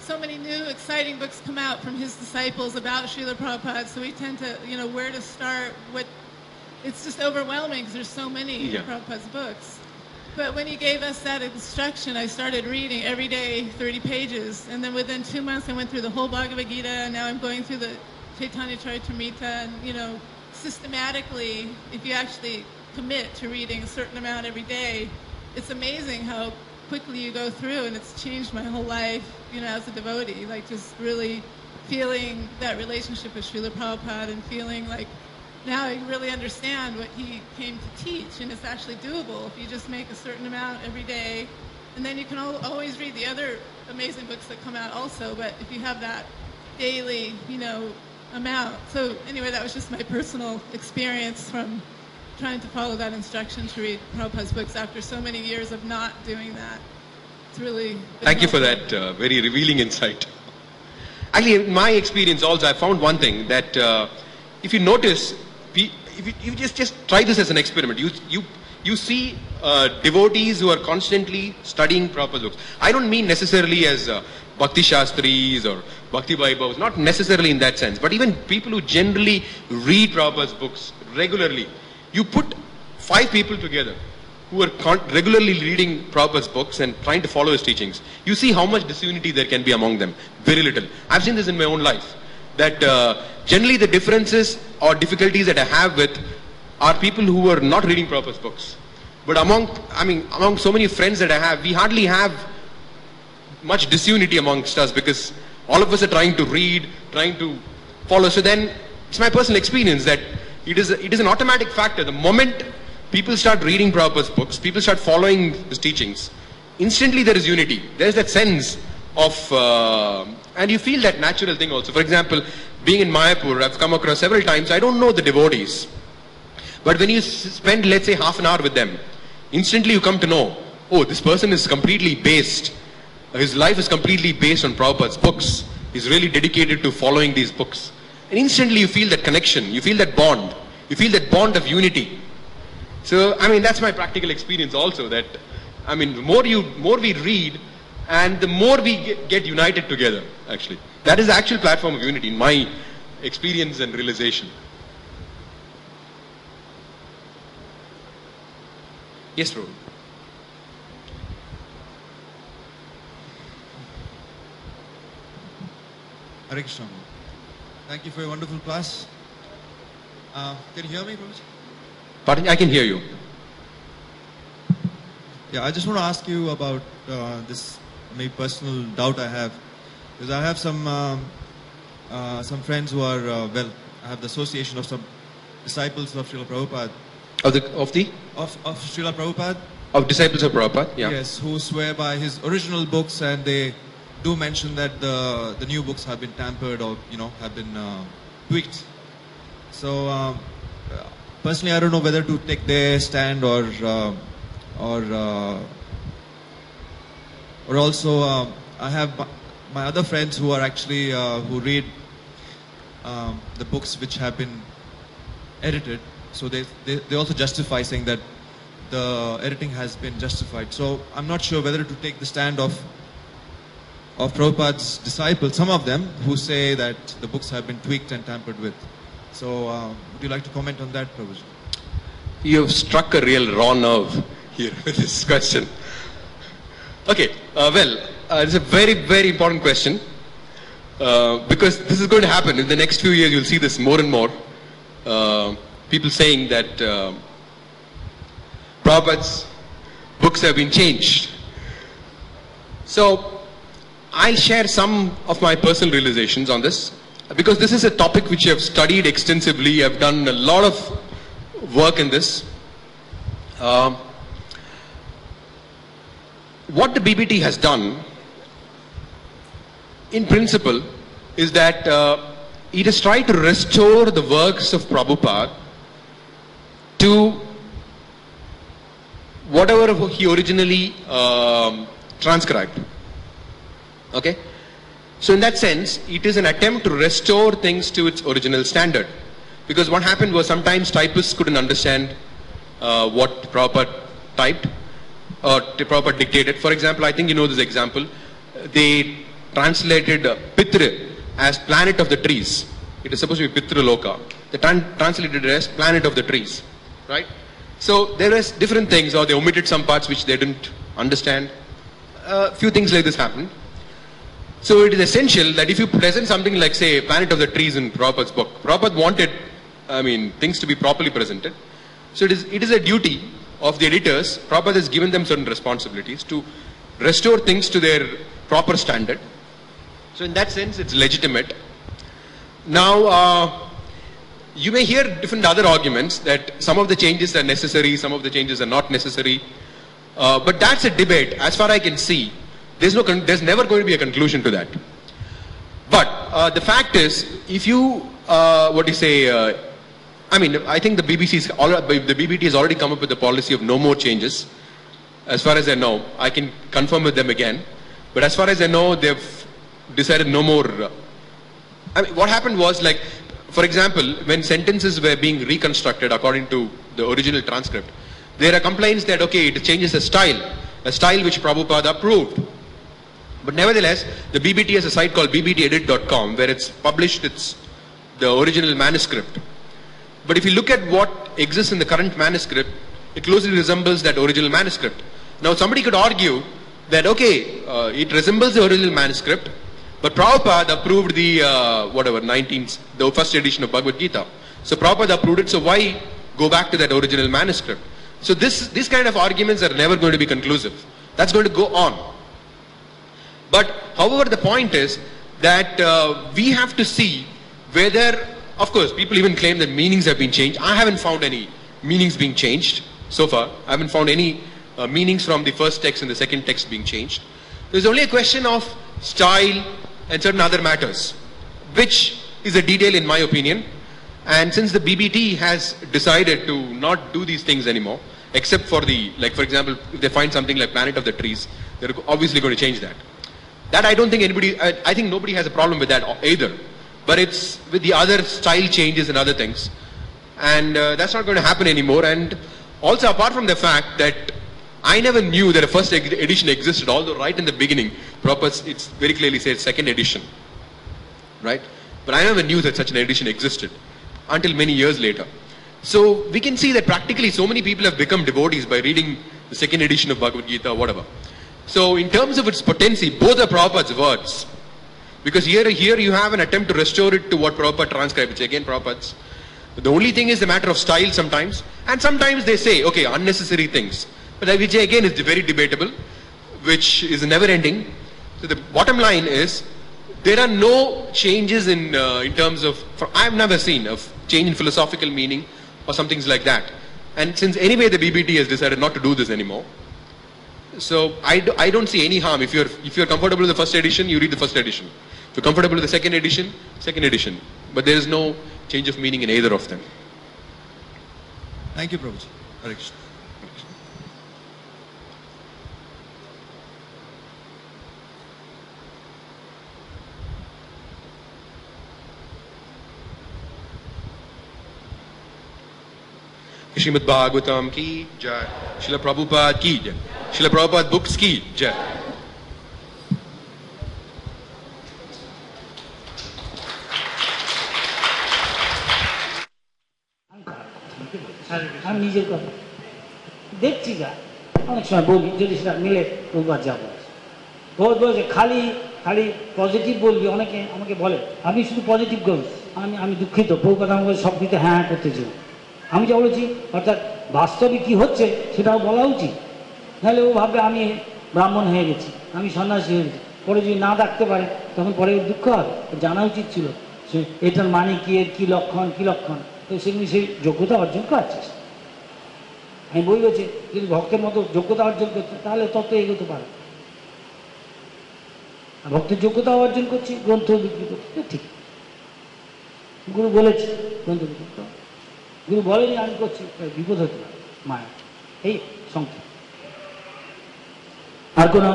so many new exciting books come out from his disciples about Srila Prabhupada, so we tend to, where to start, it's just overwhelming because there's so many of Prabhupada's books. But when he gave us that instruction, I started reading every day 30 pages, and then within 2 months I went through the whole Bhagavad Gita, and now I'm going through the Chaitanya Charitamrita, and systematically, if you actually commit to reading a certain amount every day, it's amazing how quickly you go through, and it's changed my whole life, as a devotee, like just really feeling that relationship with Srila Prabhupada and feeling like now I really understand what he came to teach, and it's actually doable if you just make a certain amount every day. And then you can always read the other amazing books that come out also, but if you have that daily, amount. So anyway, that was just my personal experience from trying to follow that instruction to read Prabhupada's books after so many years of not doing that. It's really... Thank you for that very revealing insight. Actually, in my experience also, I found one thing, that if you notice, if you just try this as an experiment, you see devotees who are constantly studying Prabhupada's books. I don't mean necessarily as Bhakti Shastris or Bhakti Vaibhavas, not necessarily in that sense, but even people who generally read Prabhupada's books regularly. You put 5 people together who are regularly reading Prabhupada's books and trying to follow his teachings. You see how much disunity there can be among them. Very little. I've seen this in my own life. That generally the differences or difficulties that I have with are people who are not reading Prabhupada's books. But among so many friends that I have, we hardly have much disunity amongst us because all of us are trying to read, trying to follow. So then, it's my personal experience that it is an automatic factor. The moment people start reading Prabhupada's books, people start following his teachings, instantly there is unity. There is that sense of, and you feel that natural thing also. For example, being in Mayapur, I've come across several times, I don't know the devotees. But when you spend, let's say, half an hour with them, instantly you come to know, oh, this person is completely based, his life is completely based on Prabhupada's books. He's really dedicated to following these books. And instantly you feel that connection, you feel that bond, you feel that bond of unity. So, that's my practical experience also, that, the more we read, and the more we get united together, actually. That is the actual platform of unity, in my experience and realization. Yes, Prabhu. Hare Krishna. Thank you for your wonderful class. Can you hear me, Prabhuji? Pardon? I can hear you. Yeah, I just want to ask you about this maybe personal doubt I have. Because I have some friends who are, I have the association of some disciples of Srila Prabhupada. Of Srila Prabhupada? Of disciples of Prabhupada, yeah. Yes, who swear by his original books, and they do mention that the new books have been tampered or, have been tweaked. So, personally, I don't know whether to take their stand or also I have my other friends who are actually who read the books which have been edited. So they also justify, saying that the editing has been justified. So I'm not sure whether to take the stand of Prabhupada's disciples, some of them, who say that the books have been tweaked and tampered with. So would you like to comment on that, Prabhuji? You have struck a real raw nerve here with this question. Okay, it's a very, very important question. Because this is going to happen. In the next few years, you'll see this more and more. People saying that Prabhupada's books have been changed. So, I'll share some of my personal realizations on this, because this is a topic which I've studied extensively. I've done a lot of work in this. What the BBT has done, in principle, is that it has tried to restore the works of Prabhupada to whatever he originally transcribed. Okay? So in that sense, it is an attempt to restore things to its original standard. Because what happened was sometimes typists couldn't understand what Prabhupada typed or Prabhupada dictated. For example, I think you know this example. They translated Pitra as planet of the trees. It is supposed to be Pitra Loka. They translated it as planet of the trees, right? So there is different things, or they omitted some parts which they didn't understand. Few things like this happened. So it is essential that if you present something like, say, planet of the trees in Prabhupada's book, Prabhupada wanted, things to be properly presented. So it is a duty of the editors. Prabhupada has given them certain responsibilities to restore things to their proper standard. So in that sense, it's legitimate. Now, you may hear different other arguments that some of the changes are necessary, some of the changes are not necessary. But that's a debate. As far as I can see, there's never going to be a conclusion to that. But the fact is, if you, I think the BBT has already come up with a policy of no more changes. As far as I know, I can confirm with them again. But as far as I know, they've decided no more. What happened was, like, for example, when sentences were being reconstructed according to the original transcript, there are complaints that, okay, it changes the style which Prabhupada approved. But nevertheless, the BBT has a site called bbtedit.com where it's published the original manuscript. But if you look at what exists in the current manuscript, it closely resembles that original manuscript. Now somebody could argue that, okay, it resembles the original manuscript, but Prabhupada approved the first edition of Bhagavad Gita. So Prabhupada approved it, so why go back to that original manuscript? So these kind of arguments are never going to be conclusive. That's going to go on. But however, the point is that we have to see whether, of course, people even claim that meanings have been changed. I haven't found any meanings being changed so far. I haven't found any meanings from the first text and the second text being changed. There's only a question of style and certain other matters, which is a detail in my opinion. And since the BBT has decided to not do these things anymore, except for for example, if they find something like Planet of the Trees, they're obviously going to change that. That I don't think I think nobody has a problem with that either. But it's with the other style changes and other things. And that's not going to happen anymore. And also, apart from the fact that I never knew that a first edition existed, although right in the beginning, it's very clearly says second edition. Right? But I never knew that such an edition existed until many years later. So we can see that practically so many people have become devotees by reading the second edition of Bhagavad Gita or whatever. So in terms of its potency, both are Prabhupada's words. Because here you have an attempt to restore it to what Prabhupada transcribed, which again Prabhupada's. The only thing is the matter of style sometimes. And sometimes they say, okay, unnecessary things. But which again is very debatable, which is never ending. So the bottom line is, there are no changes in terms of, I've never seen a change in philosophical meaning or some things like that. And since anyway the BBT has decided not to do this anymore, so I don't see any harm. If you're comfortable with the first edition, you read the first edition. If you're comfortable with the second edition, second edition. But there is no change of meaning in either of them. Thank you, Prabhuji. Hare Krishna. Srimad Bhagavatam ki jai, Srila Prabhupada ki jai, Srila Prabhupada books ki jai. আমি নিজের কথা দেখছি যা অনেক সময় বলি, যদি সেটা মিলে প্রভুপাদ যা বলছে খালি পজিটিভ বলবি। অনেকে আমাকে বলে আপনি শুধু পজিটিভ করুন। আমি দুঃখিত, প্রভুপাদ আমাকে সব কিছু হ্যাঁ করতেছি। আমি যা বলেছি অর্থাৎ বাস্তবে কি হচ্ছে সেটাও বলা উচিত, নাহলে ও ভাববে আমি ব্রাহ্মণ হয়ে গেছি, আমি সন্ন্যাসী হয়ে গেছি। পরে যদি না ডাকতে পারে তখন পরে দুঃখ হবে। জানা উচিত ছিল সে এটার মানে কি, এর কী লক্ষণ, তো সেগুলি সেই যোগ্যতা অর্জন করার চেষ্টা। আমি বই বলছি যদি ভক্তের মতো যোগ্যতা অর্জন করছে তাহলে তত এগোতে পারে। ভক্তের যোগ্যতা অর্জন করছি, গ্রন্থ বিক্রি করছি, ঠিক গুরু বলেছে গ্রন্থ বিক্রি, গুরু বলেনি আমি করছি, বিপদ হতে পারে মায়া। এই সংখ্যা আর কোনো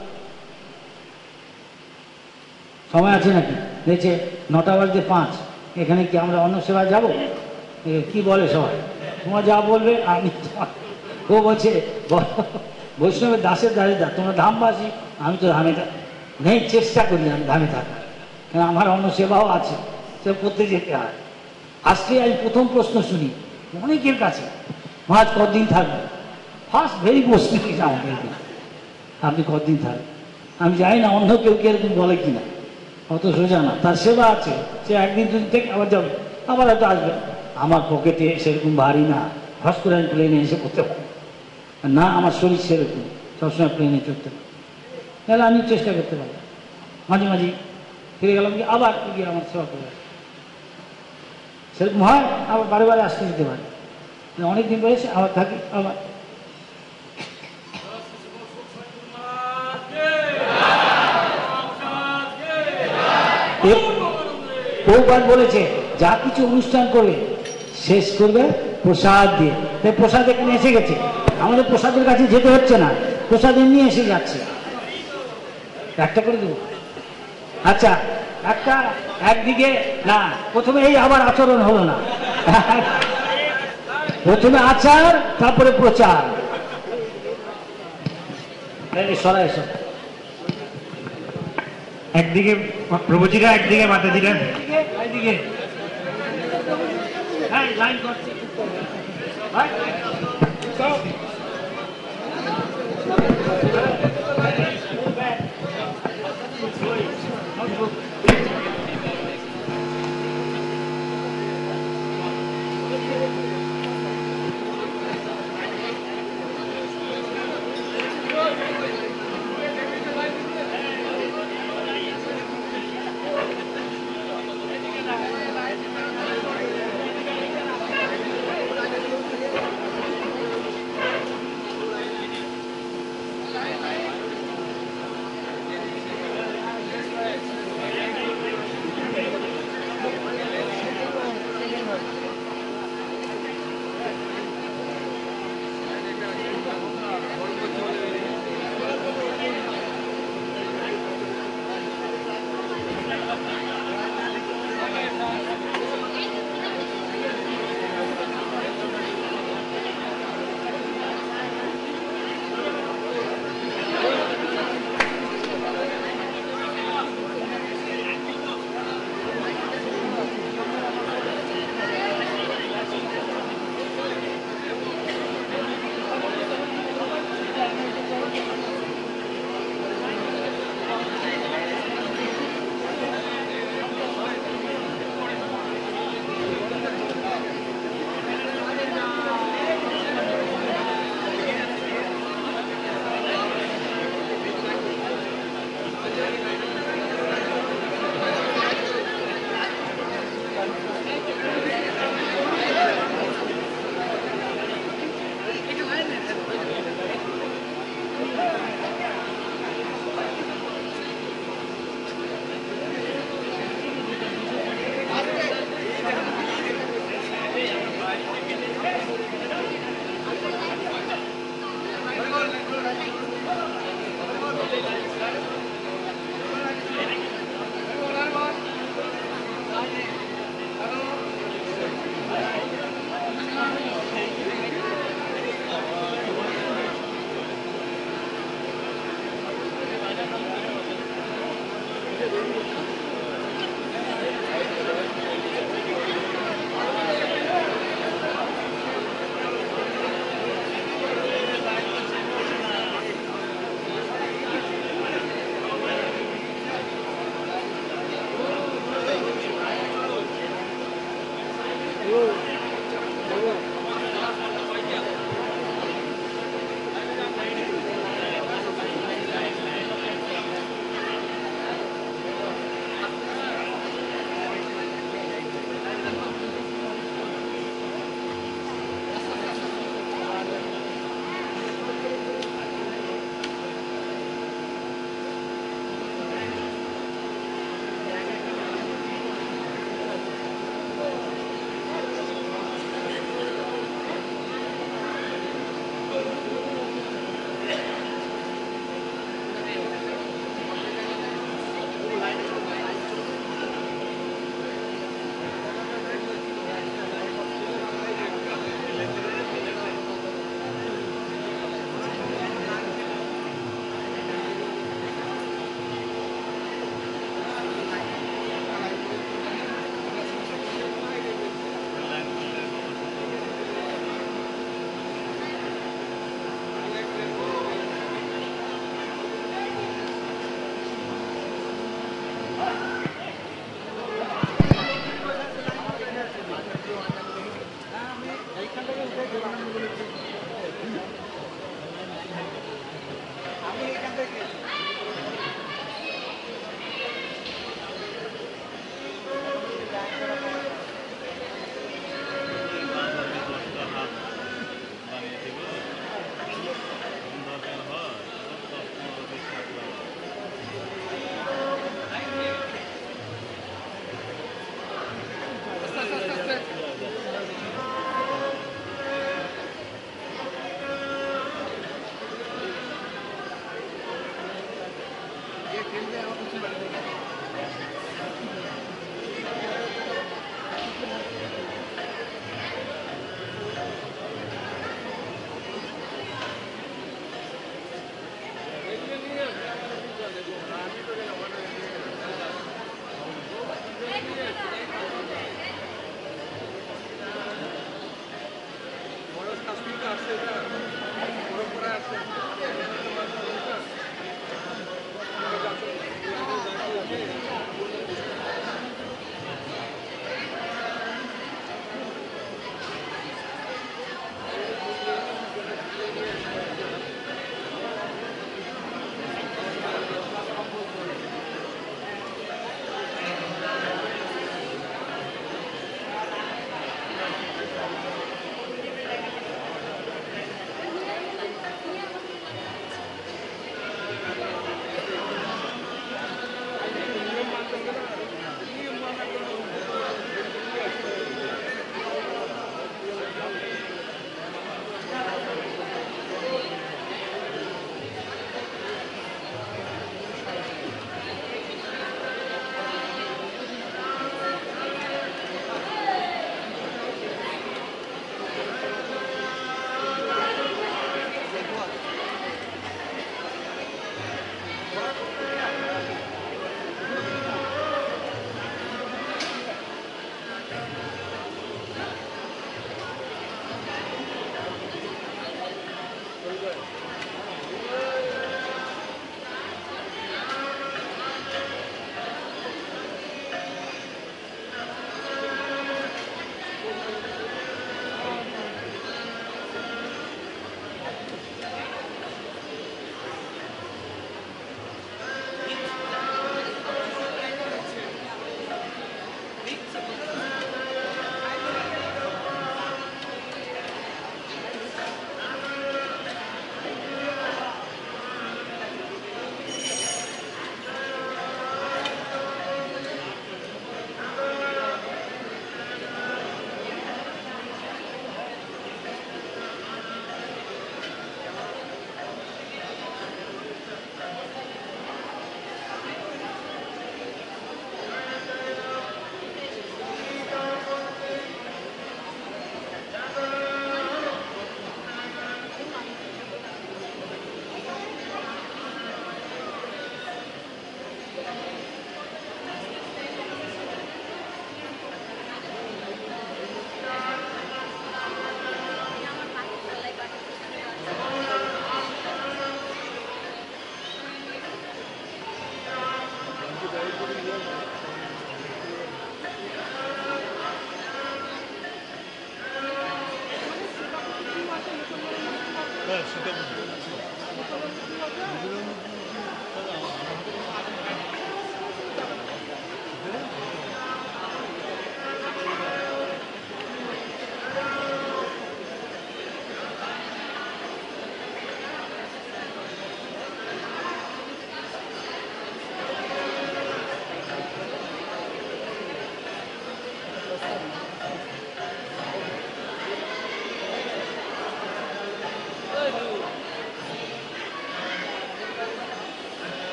সময় আছে নাকি? দেখছে 9:05, এখানে কি আমরা অন্য সেবায় যাবো? কি বলে সবাই, তোমার যা বলবে আমি। ও বলছে বৈষ্ণবের দাসের দাস, তোমরা ধামবাসী, আমি তো ধামে নেই, চেষ্টা করি আমি ধামে থাকার, কারণ আমার অন্য সেবাও আছে, সে করতে যেতে হয়। আজকে আমি প্রথম প্রশ্ন শুনি অনেকের কাছে, মহারাজ কতদিন থাকবে? ফার্স্ট ভেরি কোশ্চেন আমাকে, আপনি কতদিন থাকবেন? আমি জানি না অন্য কেউ এরকম বলে কিনা, অত সোজা না, তার সেবা আছে, সে একদিন দুদিন থেকে আবার যাবে, আবার হয়তো আসবে। আমার পকেটে সেরকম ভারী না, হস করে আমি প্লেনে এসে করতে পারি না, আমার শরীর সেরকম সবসময় প্লেনে চড়তে পারি, তাহলে আমি চেষ্টা করতে পারি। মাঝে মাঝে ফিরে গেলাম কি আবার গিয়ে আমার সেবা করে সেরকম হয়, আবার বারে বারে আসতে দিতে পারি, অনেকদিন পরে এসে আবার থাকি আবার। বহুবার বলেছে যা কিছু অনুষ্ঠান করবে শেষ করবে প্রসাদ দিয়ে, তাই প্রসাদ এখানে এসে গেছে, আমাদের প্রসাদের কাছে যেতে হচ্ছে না, প্রসাদ এমনি এসে যাচ্ছে। একটা করে দেবো, আচ্ছা একটা, একদিকে না, প্রথমে এই আবার আচরণ হলো না, প্রথমে আচার তারপরে প্রচার। সরাই সব একদিকে প্রভুজিরা, একদিকে মাতাজিরা, এইদিকে লাইন করছে।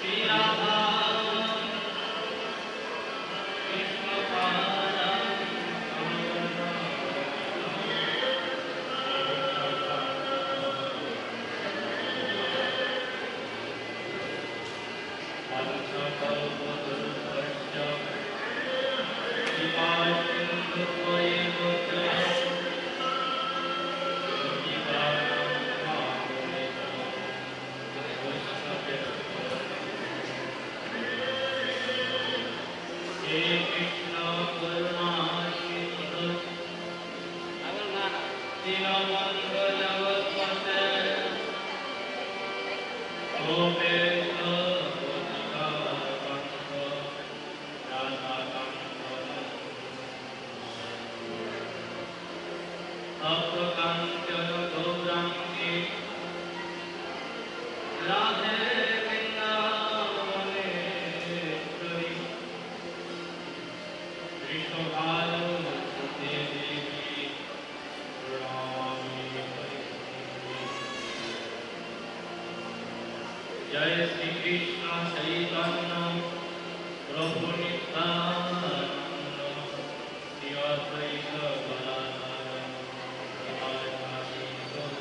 जय श्री कृष्ण चैतन्य प्रभु नित्यानंद श्री अद्वैत गदाधर श्रीवासादि गौर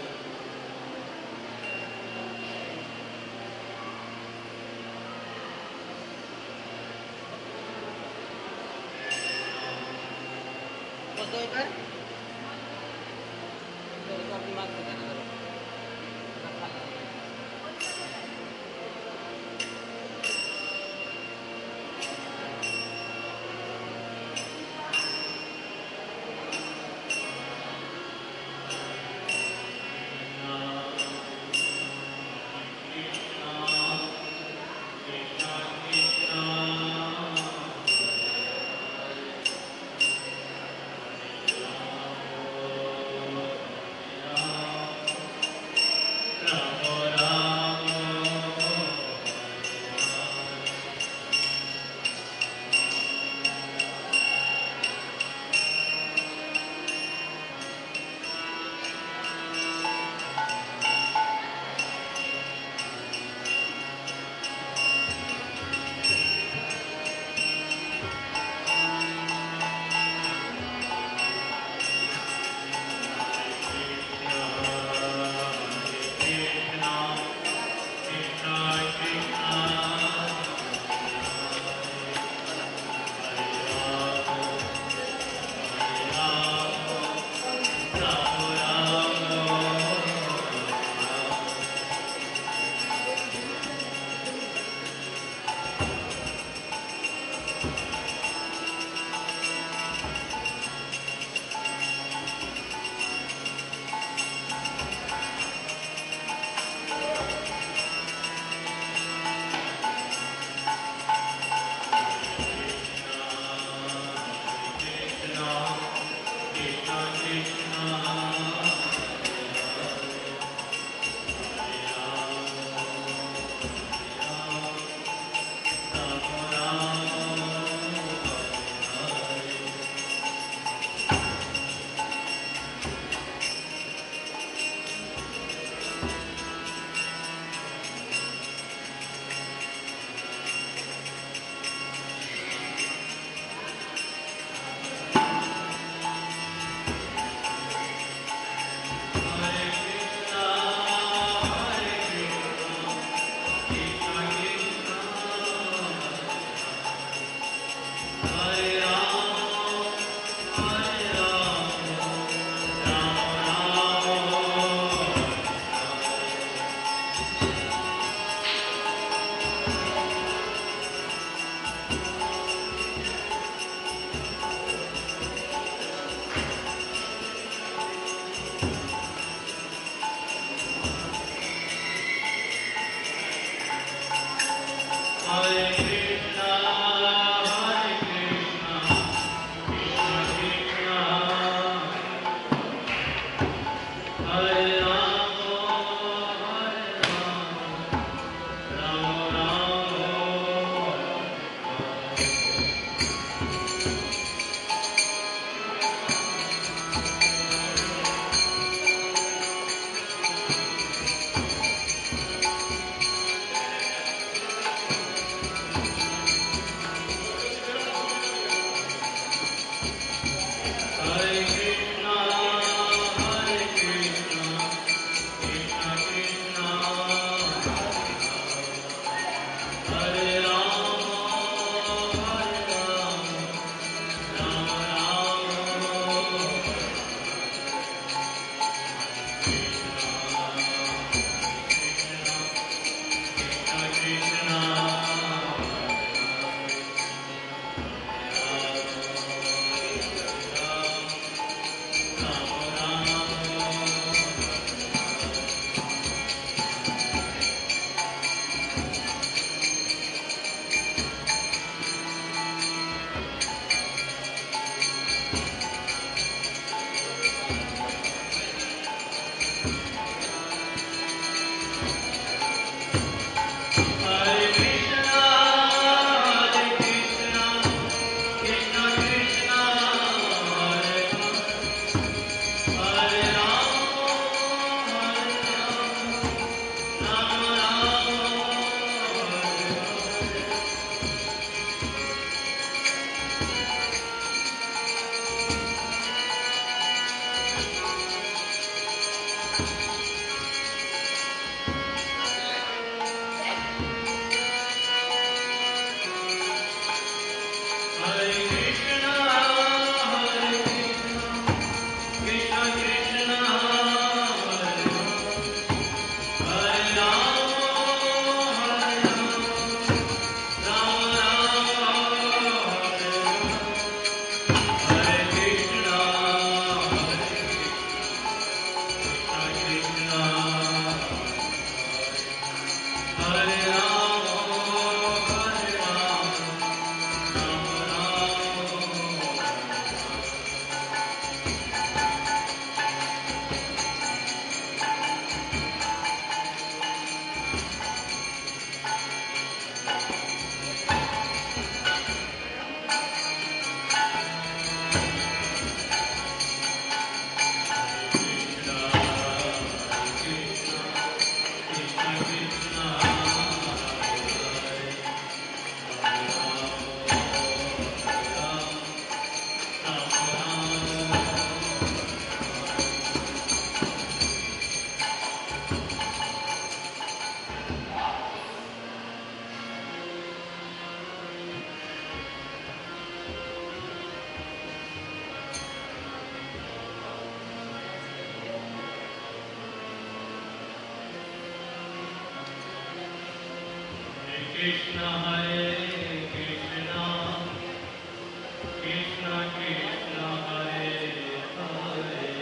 Krishna Hare Krishna, Krishna Krishna Hare Hare,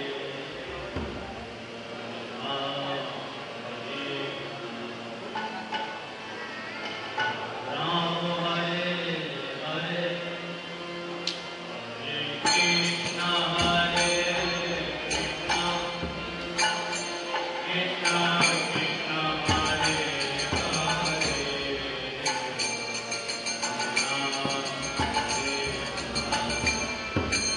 Hare Rama Hare Hare, Krishna Hare Krishna, Krishna Krishna Hare Hare, Rama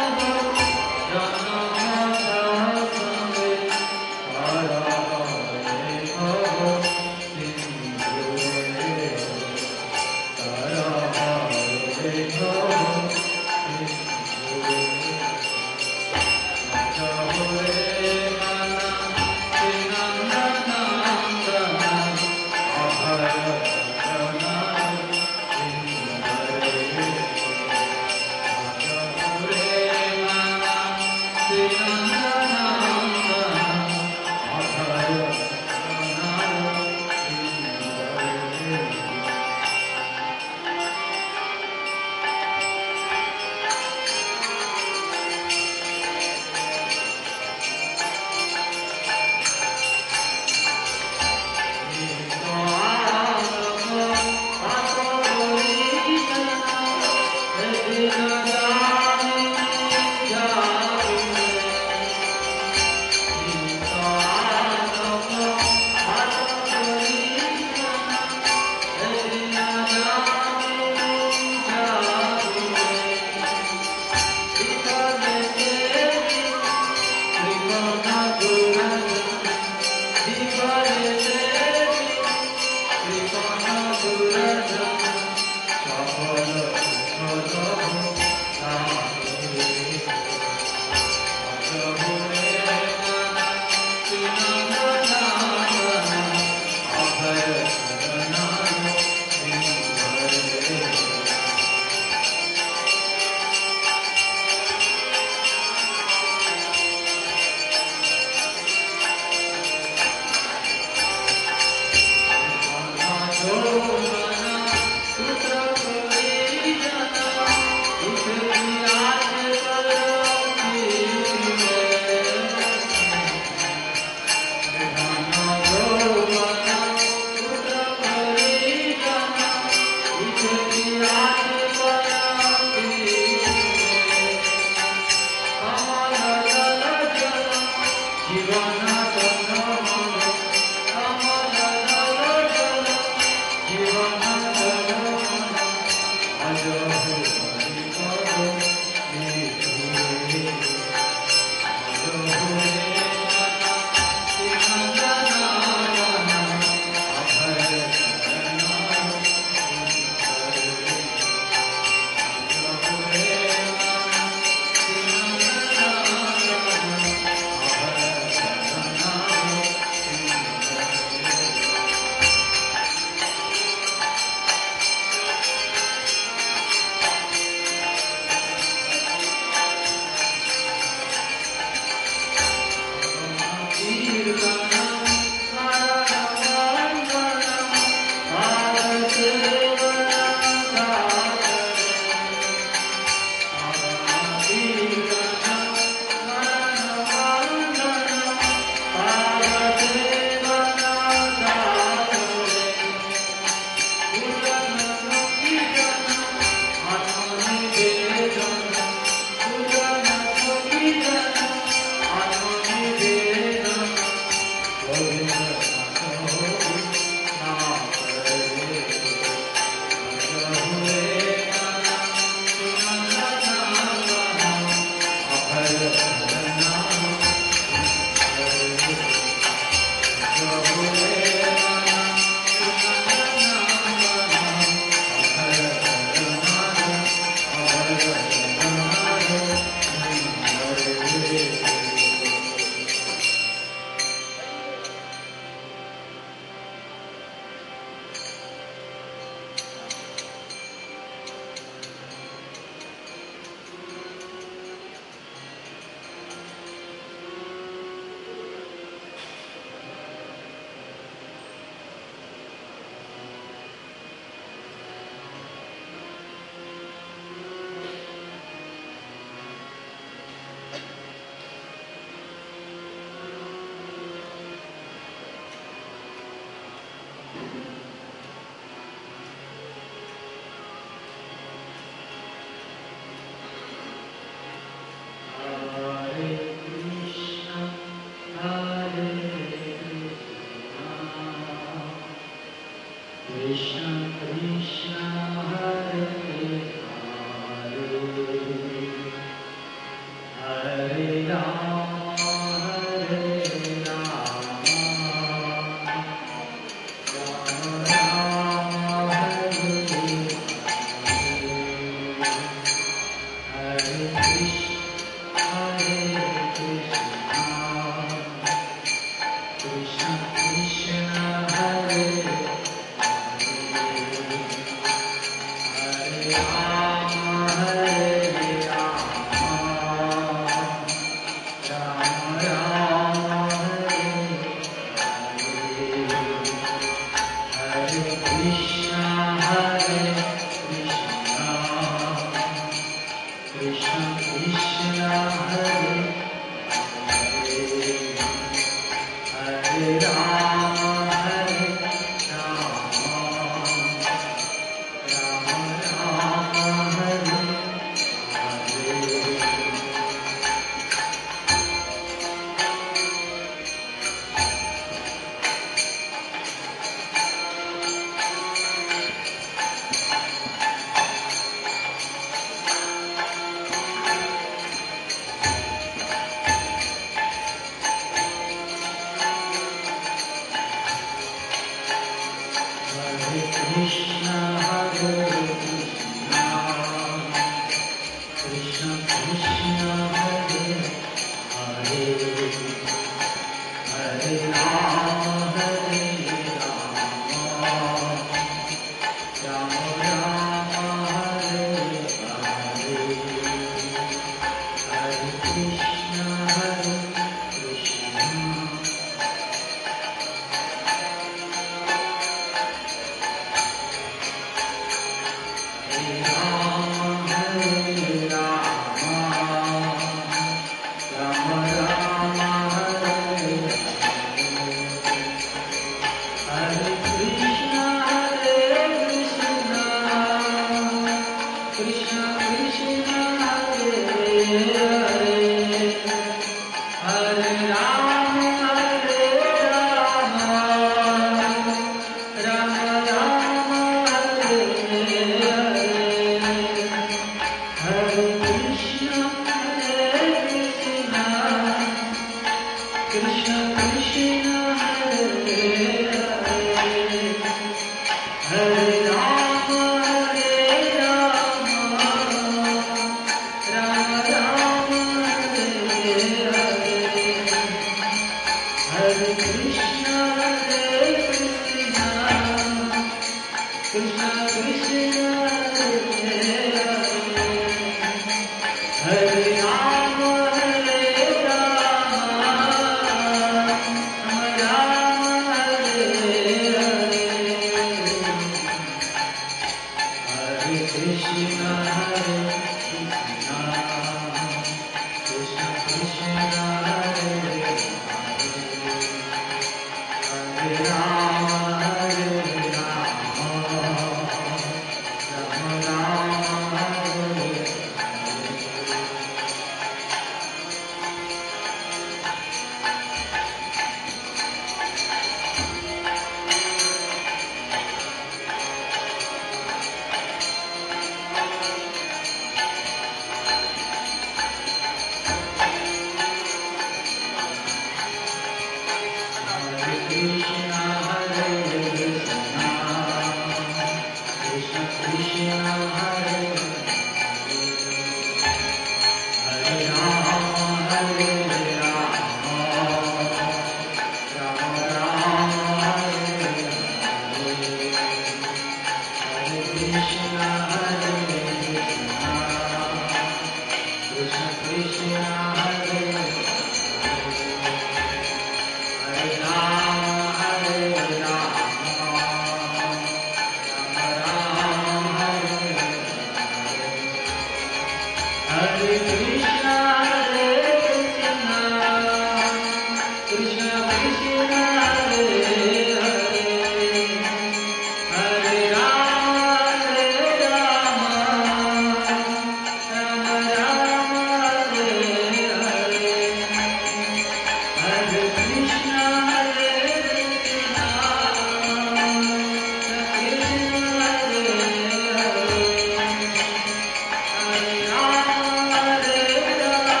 Hare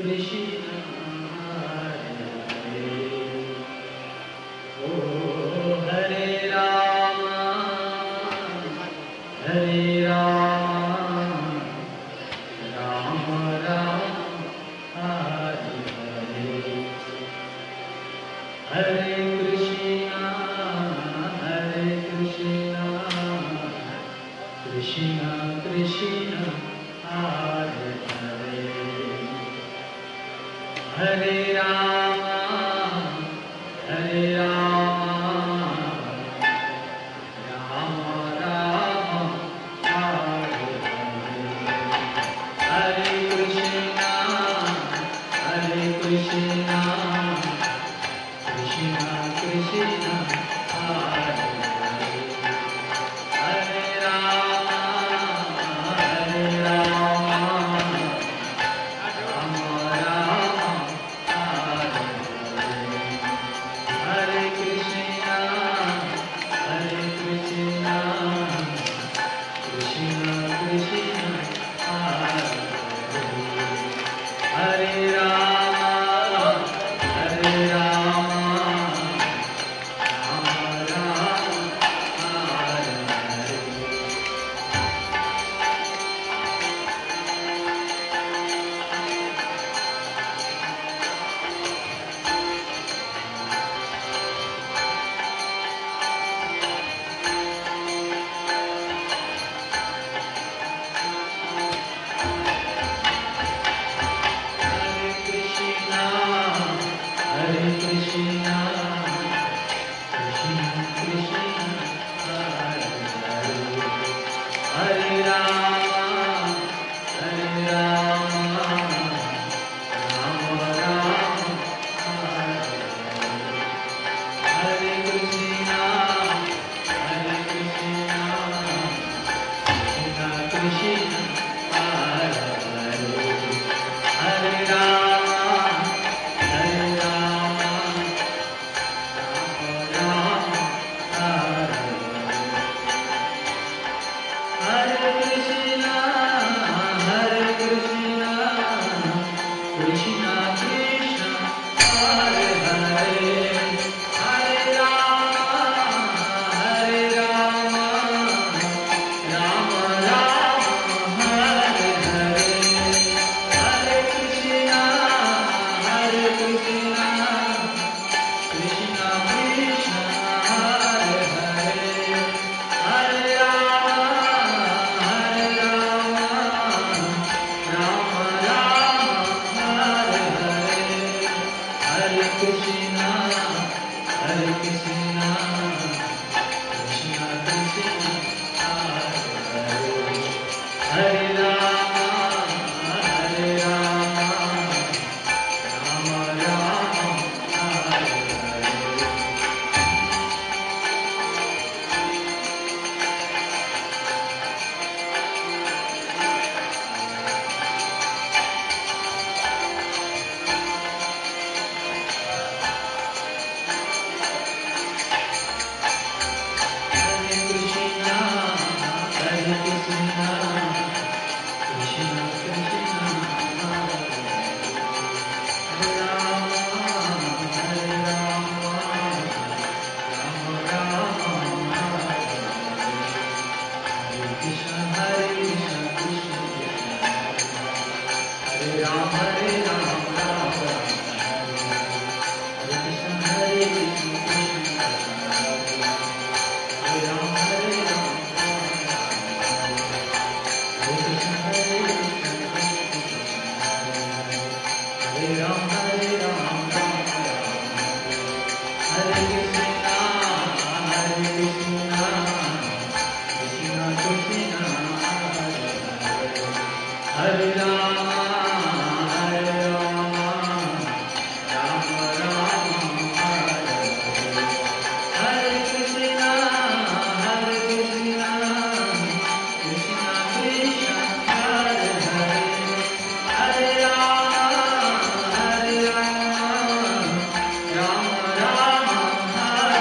Hare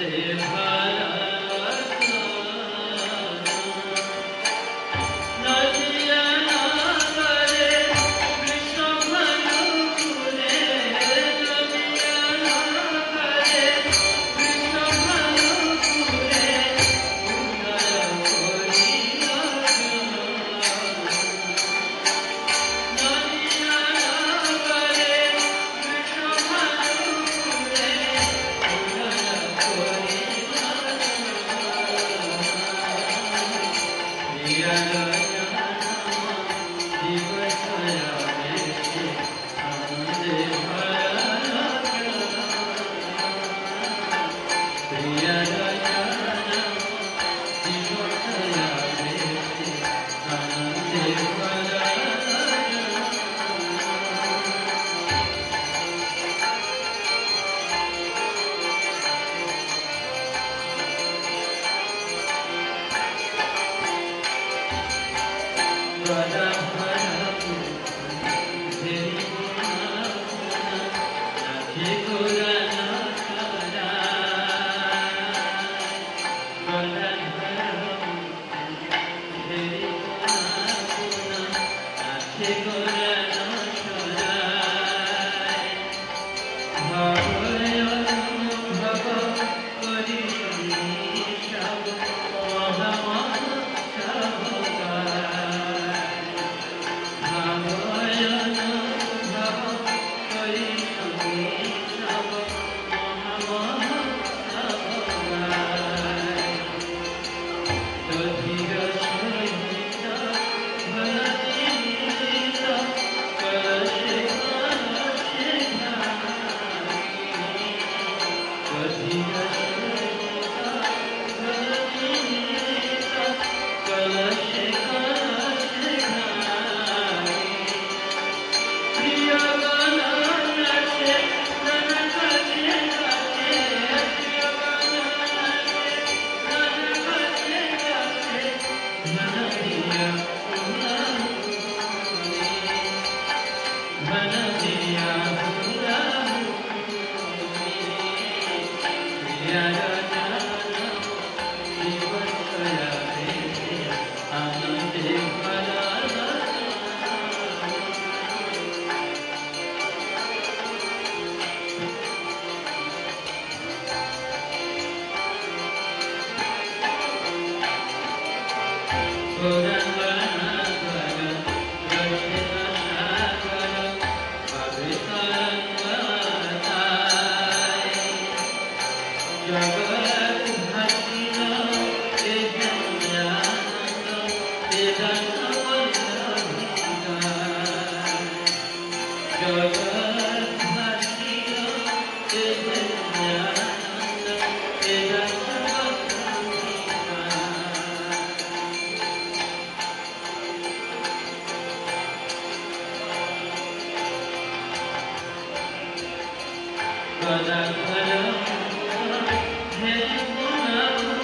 Hare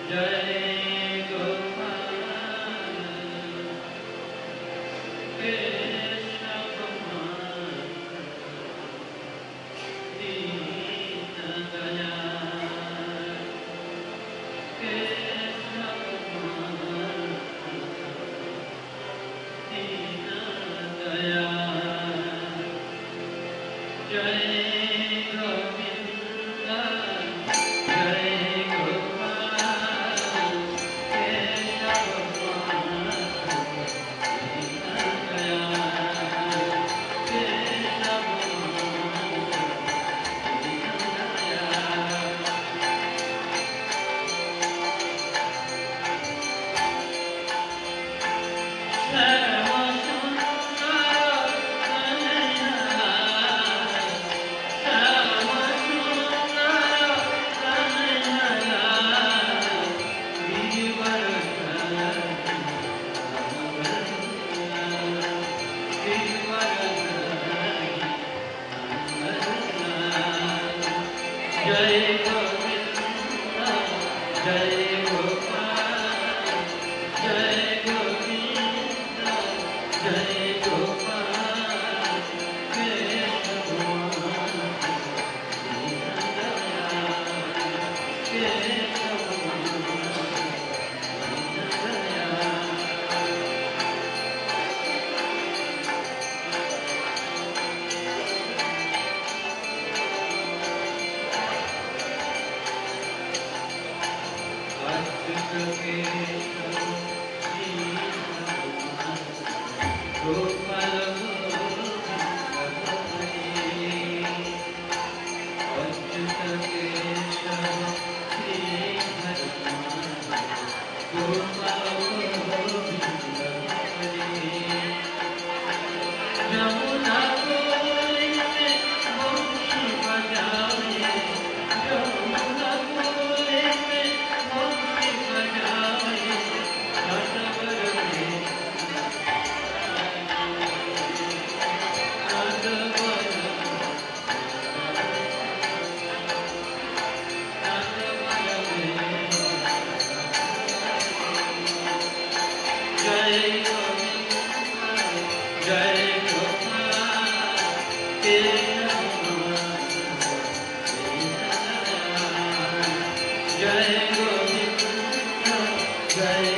Jai